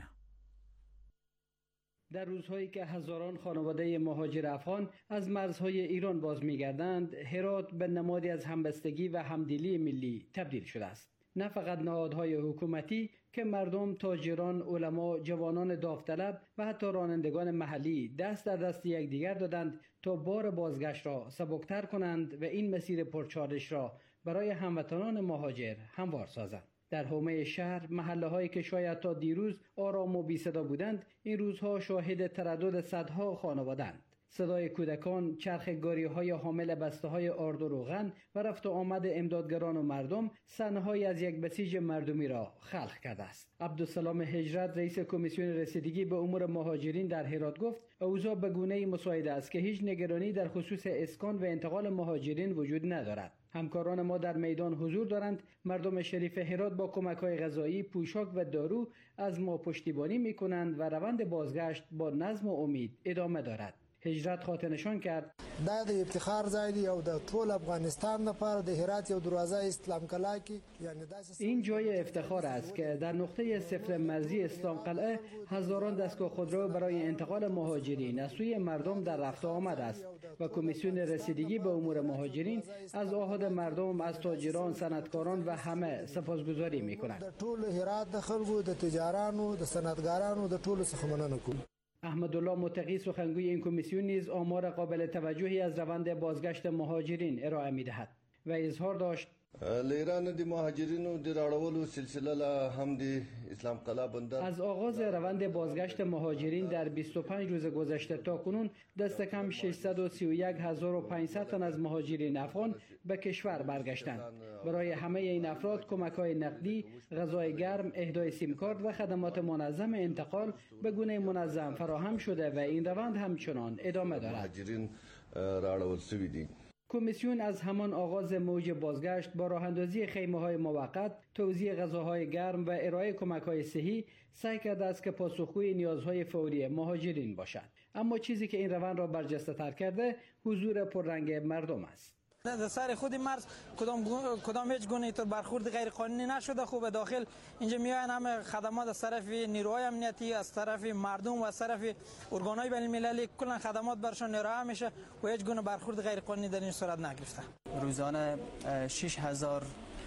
P: در روزهایی که هزاران خانواده مهاجر افغان از مرزهای ایران باز می‌گردند، هرات به نمادی از همبستگی و همدلی ملی تبدیل شده است. نه فقط نهادهای حکومتی که مردم، تاجران، علما، جوانان داوطلب و حتی رانندگان محلی دست در دست یکدیگر دادند تا بار بازگشت را سبکتر کنند و این مسیر پرچالش را برای هموطنان مهاجر هموار سازند. در حومه شهر، محله هایی که شاید تا دیروز آرام و بی صدا بودند، این روزها شاهد تردد صدها خانواده‌اند. صدای کودکان، چرخگاری های حامل بسته های آرد و روغن و رفت و آمد امدادگران و مردم صحنه‌هایی از یک بسیج مردمی را خلق کرده است. عبدالسلام هجرت، رئیس کمیسیون رسیدگی به امور مهاجرین در هرات گفت اوضاع به گونه‌ای مساعد است که هیچ نگرانی در خصوص اسکان و انتقال مهاجرین وجود ندارد. همکاران ما در میدان حضور دارند. مردم شریف هرات با کمک‌های غذایی، پوشاک و دارو از ما پشتیبانی می‌کنند و روند بازگشت با نظم و امید ادامه دارد. هجرت خاطر نشان کرد
Q: دا د افتخار ځای دی او د ټول افغانستان لپاره د هرات یو دروازه اسلام قلعه کی یعنی
P: این جای افتخار است که در نقطه صفر مرزی اسلام قلعه هزاران دستگاه خودرو برای انتقال مهاجرین از سوی مردم در رفت و آمد است و کمیسیون رسیدگی به امور مهاجرین از آحاد مردم، از تاجران، صنعتکاران و همه سپاسگزاری می‌کند.
Q: د ټول هرات د خلکو، د تجارانو، د صنعتګارانو، د ټول څخه مننه کوم.
P: احمدالله متقی، سخنگوی این کمیسیون، نیز آمار قابل توجهی از روند بازگشت مهاجرین ارائه می‌دهد و اظهار داشت
R: لیران دی مهاجرینو دی راړولو سلسله لا هم دی اسلام قلعه بندر.
P: از آغاز روند بازگشت مهاجرین در بیست و پنج روز گذشته تا کنون دست کم ششصد و سی و یک هزار و پانصد تن از مهاجرین افغان به کشور برگشتند. برای همه این افراد کمک‌های نقدی، غذای گرم، اهدای سیم کارت و خدمات منظم انتقال به گونه منظم فراهم شده و این روند همچنان ادامه دارد.
R: مهاجرین راړول شوی دي.
P: کمیسیون از همان آغاز موج بازگشت با راه اندازی خیمه‌های موقت، توزیع غذاهای گرم و ارائه کمک‌های صحی سعی کرده است که پاسخگوی نیازهای فوری مهاجرین باشد. اما چیزی که این روند را برجسته‌تر کرده حضور پررنگ مردم است.
S: در سر خود مرز کدام کدام هیچ گونه طور برخورد غیر قانونی نشده. خوب داخل اینجا میاین همه خدمات از طرف نیروهای امنیتی، از طرف مردم و از طرف ارگان‌های بین المللی کلا خدمات برشان ارائه میشه و هیچ گونه برخورد غیر قانونی در این صورت نگرفته.
T: روزانه شش هزار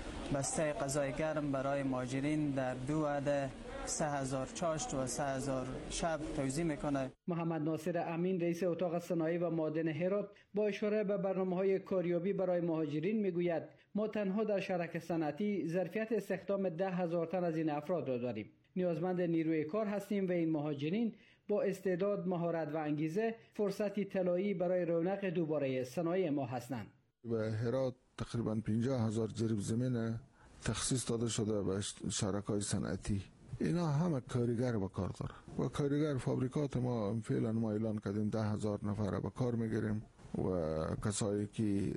T: بسته غذای گرم برای مهاجرین در دو عده سه هزار چاشت و سه هزار شب توزیع میکنه.
P: محمد ناصر امین، رئیس اتاق صنایع و معادن هرات، با اشاره به برنامه‌های کاریابی برای مهاجرین میگوید ما تنها در شرکت صنعتی ظرفیت استخدام ده هزار تن از این افراد را داریم. نیازمند نیروی کار هستیم و این مهاجرین با استعداد، مهارت و انگیزه فرصتی طلایی برای رونق دوباره صنایع ما هستند.
U: به هرات تقریبا پنجاه هزار جریب زمین تخصیص داده شده به شرکای صنعتی. اینا همه کارگر به کار داره و کارگر فابریکات ما فعلا ما اعلان کردیم ده هزار نفر به کار میگیریم و کسایی که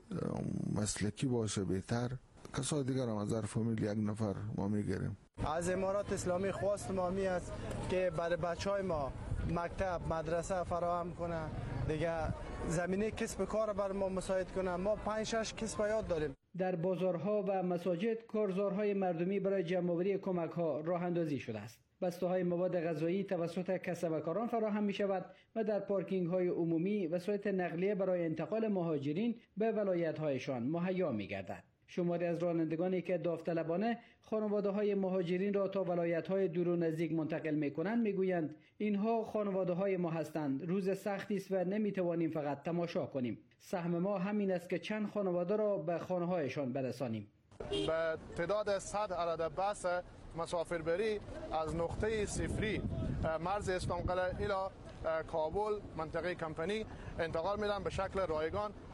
U: مسلکی باشه بهتر، کسای دیگر هم از ظرف فامیل یک نفر ما میگیریم.
Q: از امارات اسلامی خواست ما می است که برای بچهای ما مکتب، مدرسه فراهم کنه، دیگه زمینه کسب کار بر ما مساعد کنه. ما پنج شش کسب یاد داریم.
P: در بازارها و مساجد کارزارهای مردمی برای جمع‌آوری کمک‌ها راه اندازی شده است. بسته‌های مواد غذایی توسط کسبکاران فراهم می‌شود و در پارکینگ‌های عمومی وسایل نقلیه برای انتقال مهاجرین به ولایت‌هایشان مهیا می‌گردد. شماری از رانندگانی که داوطلبانه خانواده‌های مهاجرین را تا ولایت‌های دور و نزدیک منتقل می‌کنند می‌گویند اینها خانواده‌های ما هستند. روز سختی است و نمی‌توانیم فقط تماشا کنیم. سهم ما همین است که چند خانواده را به خانه‌هایشان برسانیم.
V: به تعداد صد عدد بس مسافربری از نقطه صفری مرز اسلام قلعه الی کابل منطقه کمپنی انتقال میدن به شکل رایگان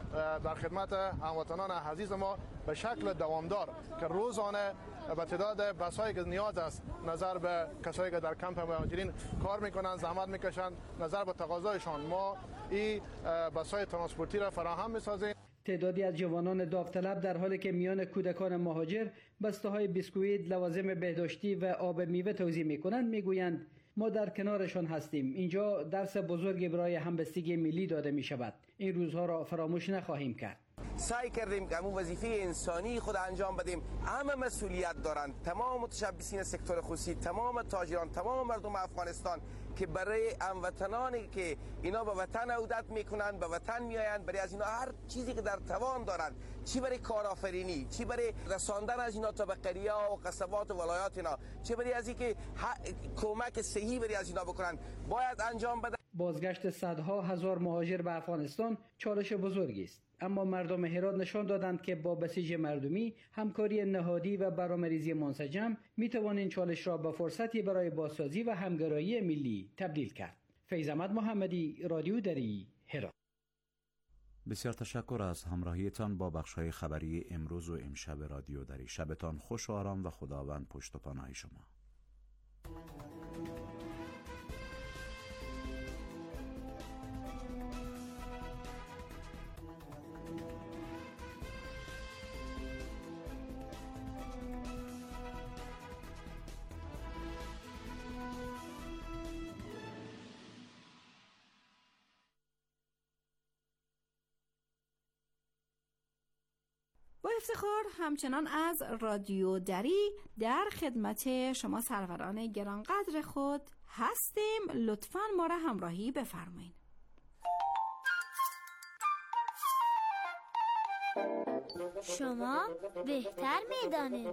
V: در خدمت هموطنان عزیز ما به شکل دوامدار که روزانه به تعداد بسایی که نیاز است نظر به کسایی که در کمپ مهاجرین کار میکنن، زحمت میکشن، نظر به تقاضایشان ما این بسای ترانسپورتی را فراهم میسازیم.
P: تعدادی از جوانان داوطلب در حالی که میان کودکان مهاجر بسته های بیسکویت، لوازم بهداشتی و آب میوه توزیع میکنند میگویند ما در کنارشان هستیم. اینجا درس بزرگی برای همبستگی ملی داده می شود. این روزها را فراموش نخواهیم کرد.
A: سعی کردیم که همون وظیفه انسانی خود انجام بدیم. همه مسئولیت دارند، تمام متشبثین سکتور خصوصی، تمام تاجران، تمام مردم افغانستان که برای هموطنانی که اینا به وطن عودت میکنند، به وطن میآیند، برای از اینا هر چیزی که در توان دارند، چی برای کارآفرینی، چی برای رساندن از اینا تا به قریه و قصبات و ولایات اینا، چی برای از اینکه کمک صحیح برای از اینا بکنند، باید انجام بدن.
P: بازگشت صدها هزار مهاجر به افغانستان چالش بزرگی است، اما مردم هرات نشان دادند که با بسیج مردمی، همکاری نهادی و برنامه‌ریزی منسجم می توان این چالش را به فرصتی برای بازسازی و همگرایی ملی تبدیل کرد. فیض احمد محمدی، رادیو دری، هرات.
K: بسیار تشکر از همراهیتان با بخش‌های خبری امروز و امشب رادیو دری. شبتان خوش و آرام و خداوند پشت و پناه شما.
J: با افتخار همچنان از رادیو دری در خدمت شما سروران گرانقدر خود هستیم. لطفاً ما را همراهی بفرمایید.
C: شما بهتر میدانید.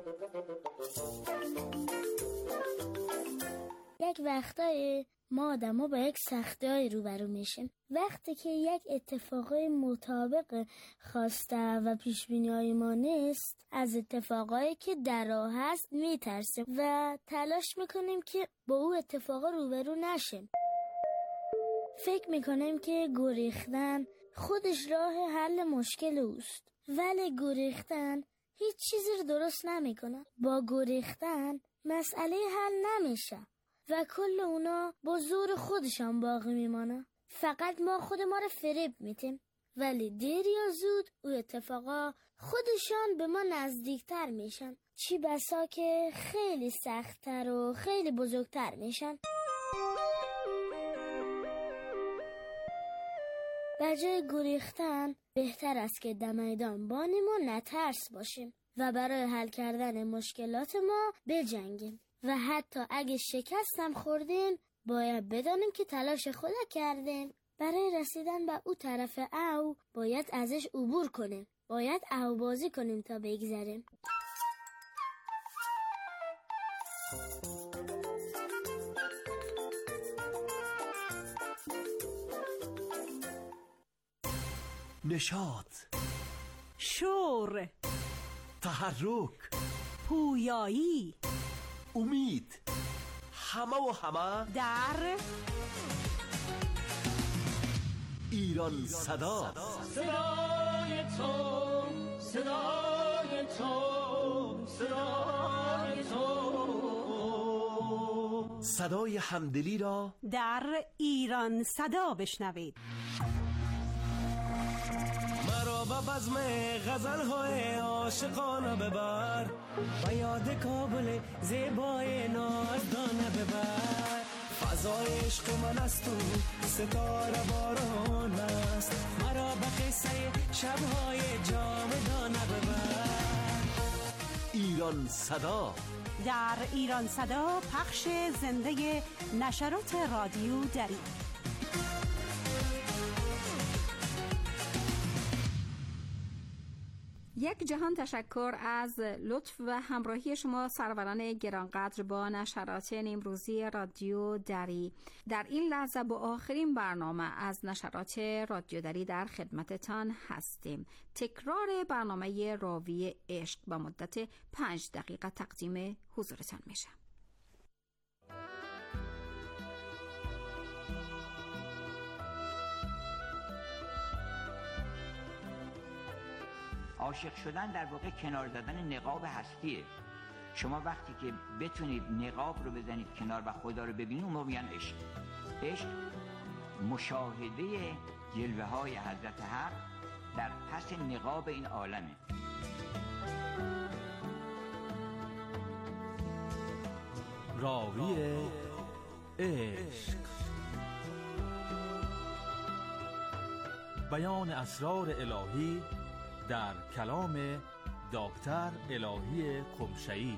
C: یک وقتای ما آدم ها با یک سختی های روبرو میشیم. وقتی که یک اتفاقای مطابق خواسته و پیشبینی های ما نیست، از اتفاقایی که در راه هست میترسیم و تلاش میکنیم که با او اتفاقا روبرو نشیم. فکر میکنیم که گریختن خودش راه حل مشکل اوست، ولی گریختن هیچ چیزی رو درست نمیکنه. با گریختن مسئله حل نمیشه و کل اونا با زور خودشان باقی میمانه. فقط ما خود ما رو فریب میتیم، ولی دیر یا زود او اتفاقا خودشان به ما نزدیکتر میشن، چی بسا که خیلی سختتر و خیلی بزرگتر میشن. بجای گریختن بهتر است که در میدان بانیم و نترس باشیم و برای حل کردن مشکلات ما بجنگیم و حتی اگه شکستم خوردیم باید بدانیم که تلاش خود کردیم. برای رسیدن به او طرف او باید ازش عبور کنیم، باید او بازی کنیم تا بگذریم.
I: نشاط،
W: شور،
I: تحرک،
W: پویایی،
I: امید، همه و همه
W: در
I: ایران صدا.
O: صدای تو، صدای تو، صدای تو،
I: صدای همدلی را
W: در ایران صدا بشنوید.
X: مرا به بزم غزل‌های عاشقانه ببر، به یاد کابل زیبای نازدانه ببر. فضای عشق من است و ستاره باران است، مرا به قصه شب‌های جاودانه ببر.
I: ایران صدا،
W: در ایران صدا پخش زنده نشرات رادیو دری.
J: یک جهان تشکر از لطف و همراهی شما سروران گرانقدر با نشرات امروزی رادیو دری. در این لحظه با آخرین برنامه از نشرات رادیو دری در خدمتتان هستیم. تکرار برنامه راوی عشق با مدت پنج دقیقه تقدیم حضورتان میشه.
B: عاشق شدن در واقع کنار زدن نقاب هستیه. شما وقتی که بتونید نقاب رو بزنید کنار و خدا رو ببینید، اون موقع میگن عشق. عشق مشاهده جلوه های حضرت حق در پس نقاب این عالمه.
I: راوی عشق، بیان اسرار الهی در کلام دکتر الهی قمشه‌ای.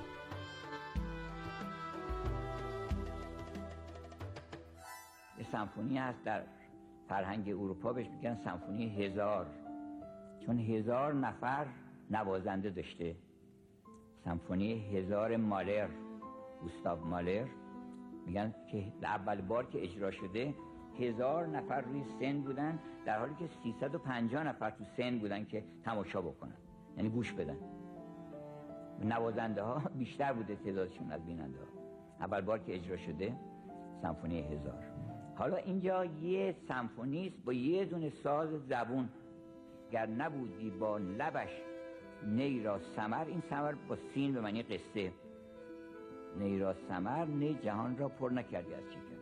B: یه سمفونی هست در فرهنگ اروپا بهش میگن سمفونی هزار، چون هزار نفر نوازنده داشته. سمفونی هزار مالر، گوستاو مالر، میگن که اول بار که اجرا شده هزار نفر روی سن بودن، در حالی که سیصد و پنجاه نفر تو سن بودن که تماشا بکنن، یعنی گوش بدن. نوازنده ها بیشتر بوده تعدادشون از بیننده ها. اول بار که اجرا شده سمفونی هزار. حالا اینجا یه سمفونی است با یه دونه ساز زبون. گر نبودی با لبش نی را ثمر، این ثمر با سین به معنی قصه. نی را ثمر، نی جهان را پر نکردی از شکر.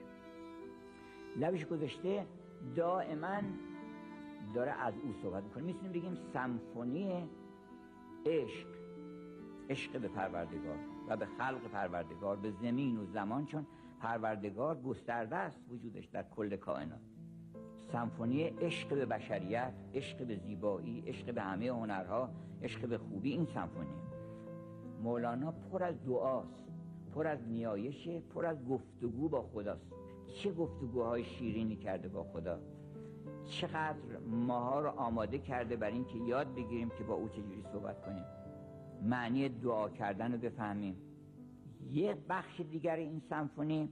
B: لبش گذاشته دائما داره از او صحبت میکنه. میتونیم بگیم سمفونی عشق، عشق به پروردگار و به خلق پروردگار، به زمین و زمان، چون پروردگار گسترده است وجودش در کل کائنات. سمفونی عشق به بشریت، عشق به زیبایی، عشق به همه هنرها، عشق به خوبی. این سمفونی مولانا پر از دعاست، پر از نیایشه، پر از گفتگو با خداست. چه گفتگوهای شیرینی کرده با خدا، چقدر ماها رو آماده کرده برای این که یاد بگیریم که با او چجوری صحبت کنیم، معنی دعا کردن رو بفهمیم. یه بخش دیگر این سمفونی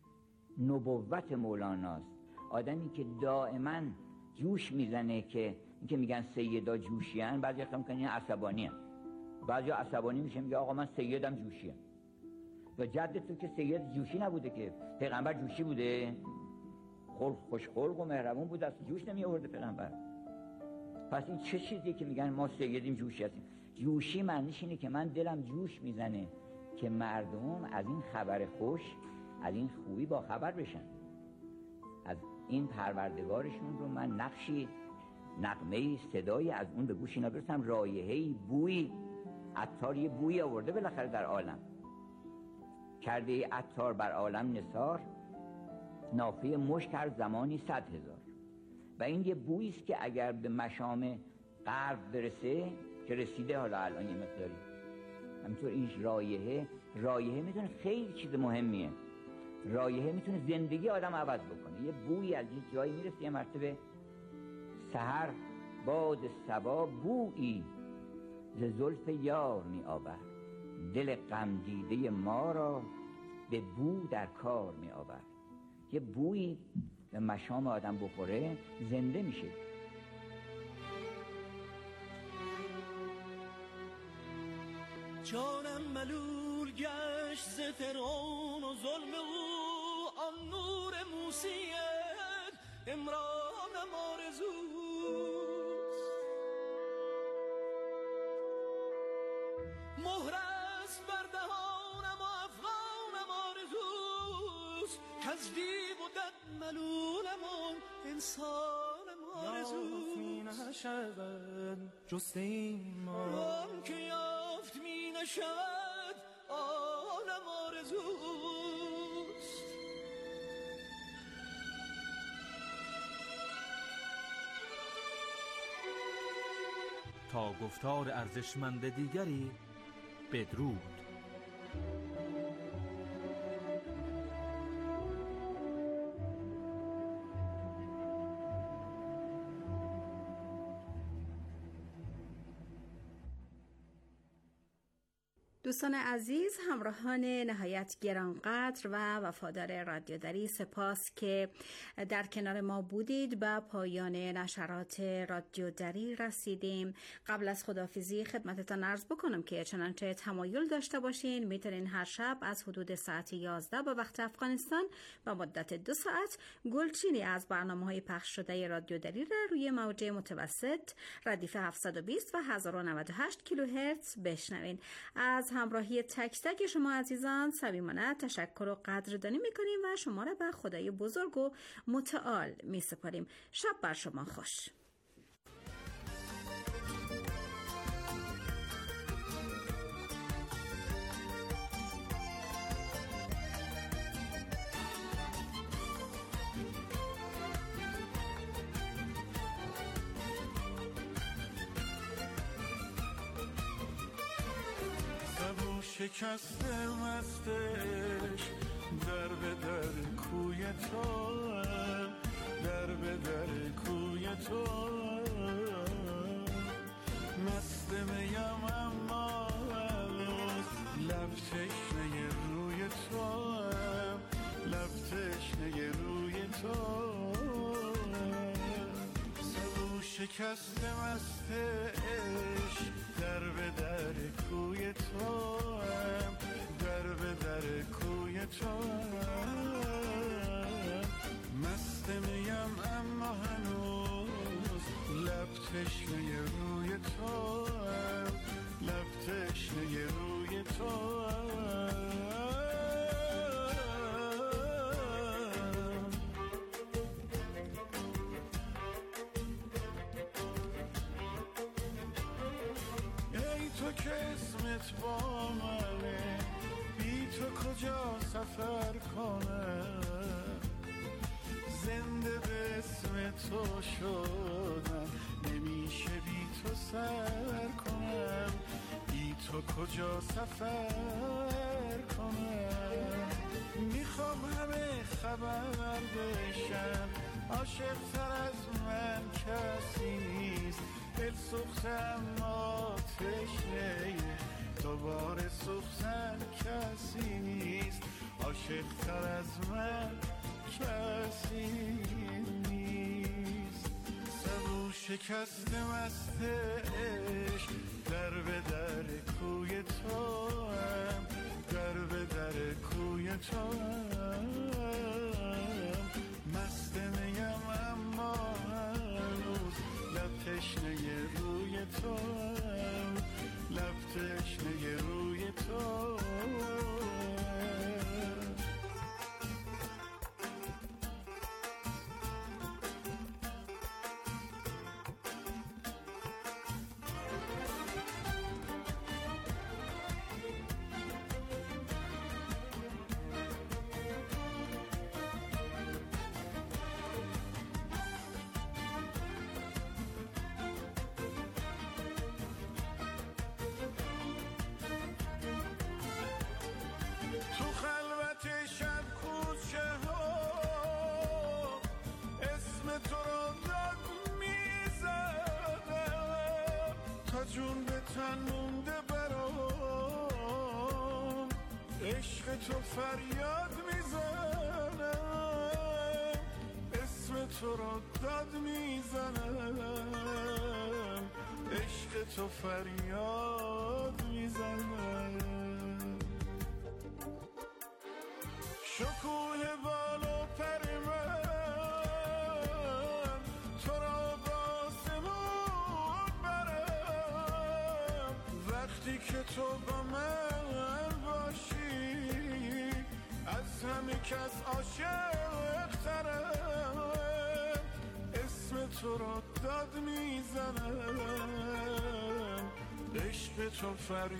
B: نبوت مولاناست. آدمی که دائما جوش میزنه، که اینکه میگن سیدا جوشیان، بعضی وقتا میگن عصبانی هن. بعضی عصبانی میشه میگه آقا من سیدم جوشیم. و جد تو که سید جوشی نبوده که، پیغمبر جوشی بوده، خلق خوش خلق و مهربون بود، از جوش نمی آورده پیغمبر. پس این چه چیزیه که میگن ما سیدیم جوشی هستیم؟ جوشی معنیش اینه که من دلم جوش میزنه که مردم از این خبر خوش، از این خوبی با خبر بشن، از این پروردگارشون رو من نقشی، نغمه‌ای، صدایی از اون به گوش اینا برسم، رایحه‌ای، بویی. عطار یه بویی آورده بالاخره در عالم، کرده عطار بر عالم نثار، نافه مشک هر زمانی صد هزار. و این یه بویی است که اگر به مشام غرب برسه، که رسیده حالا الان یه مقداری، همینطور این رایحه، رایحه میتونه خیلی چیز مهمیه. رایحه میتونه زندگی آدم عوض بکنه. یه بویی از یه جایی میرسه، یه مرتبه سحر باد صبا بویی ز زلف یار می آورد، دل غم دیده ما را به بو در کار می آورد. یه بویی به مشام آدم بخوره زنده میشه.
X: جانم ملول گشت ز فرعون و ظلم او، آن نور موسیت امرانم آرزوست. مهر است بر دهانم و افغانم آرزوست، کز دیو و دد ملولم و انسانم آرزوست. یافت می نشود جست این ما، آن که یافت می نشود آنم آرزوست.
I: تا گفتار ارزشمند دیگری بدرود.
J: دوستان عزیز، همراهان نهایت گرانقدر و وفادار رادیو دری، سپاس که در کنار ما بودید. به پایان نشرات رادیو دری رسیدیم. قبل از خداحافظی خدمتتان عرض بکنم که چنانچه تمایل داشته باشین میتونین هر شب از حدود ساعت یازده به وقت افغانستان به مدت دو ساعت گلچینی از برنامه‌های پخش شده رادیو دری را روی موج متوسط ردیف هفتصد و بیست و هزار و نود و هشت کیلوهرتز بشنوین. از همراهی تک تک شما عزیزان صمیمانه تشکر و قدردانی میکنیم و شما را به خدای بزرگ و متعال میسپاریم. شب بر شما خوش.
X: شکسته مستش در به در کوی تو، در به در کوی تو مست میم اما لب تشنه روی تو، لب تشنه روی تو سبو شکسته مستش در به در کوی تو، در به در کوی تو مست میم اما هنوز لب تشنه روی تو، لب تشنه روی تو که اسمت با منه، بی تو کجا سفر کنم، زنده به اسم تو شدم، نمیشه بی تو سر کنم، بی تو کجا سفر کنم. میخوام همه خبر بشن، عاشق تر از من کسی نیست، دل سوخته اما تشنه، دوباره سوختن کسی نیست، عاشق تر از من کسی نیست. سبو شکسته مستش در به در کوی تو، در به در کوی تو مست میم اما هنوز لب تشنه روی تو، لب تشنه روی تو جون به تن مونده برام، عشق تو فریاد میزنم، اسم تو رو داد میزنم، عشق تو فریاد میزنم. شکوه بال و پر من تو را وقتی که تو با من باشی، از همه کس عاشق ترم، اسم تو رو داد میزنم، عشق تو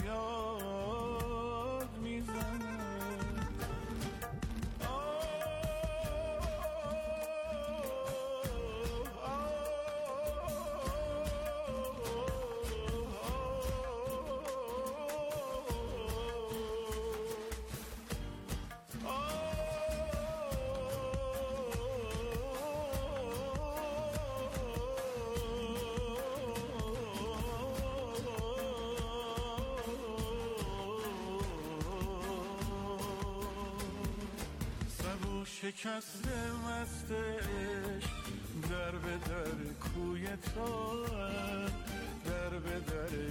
X: فریاد میزنم. شکسته مستش در به در کوی تو در به در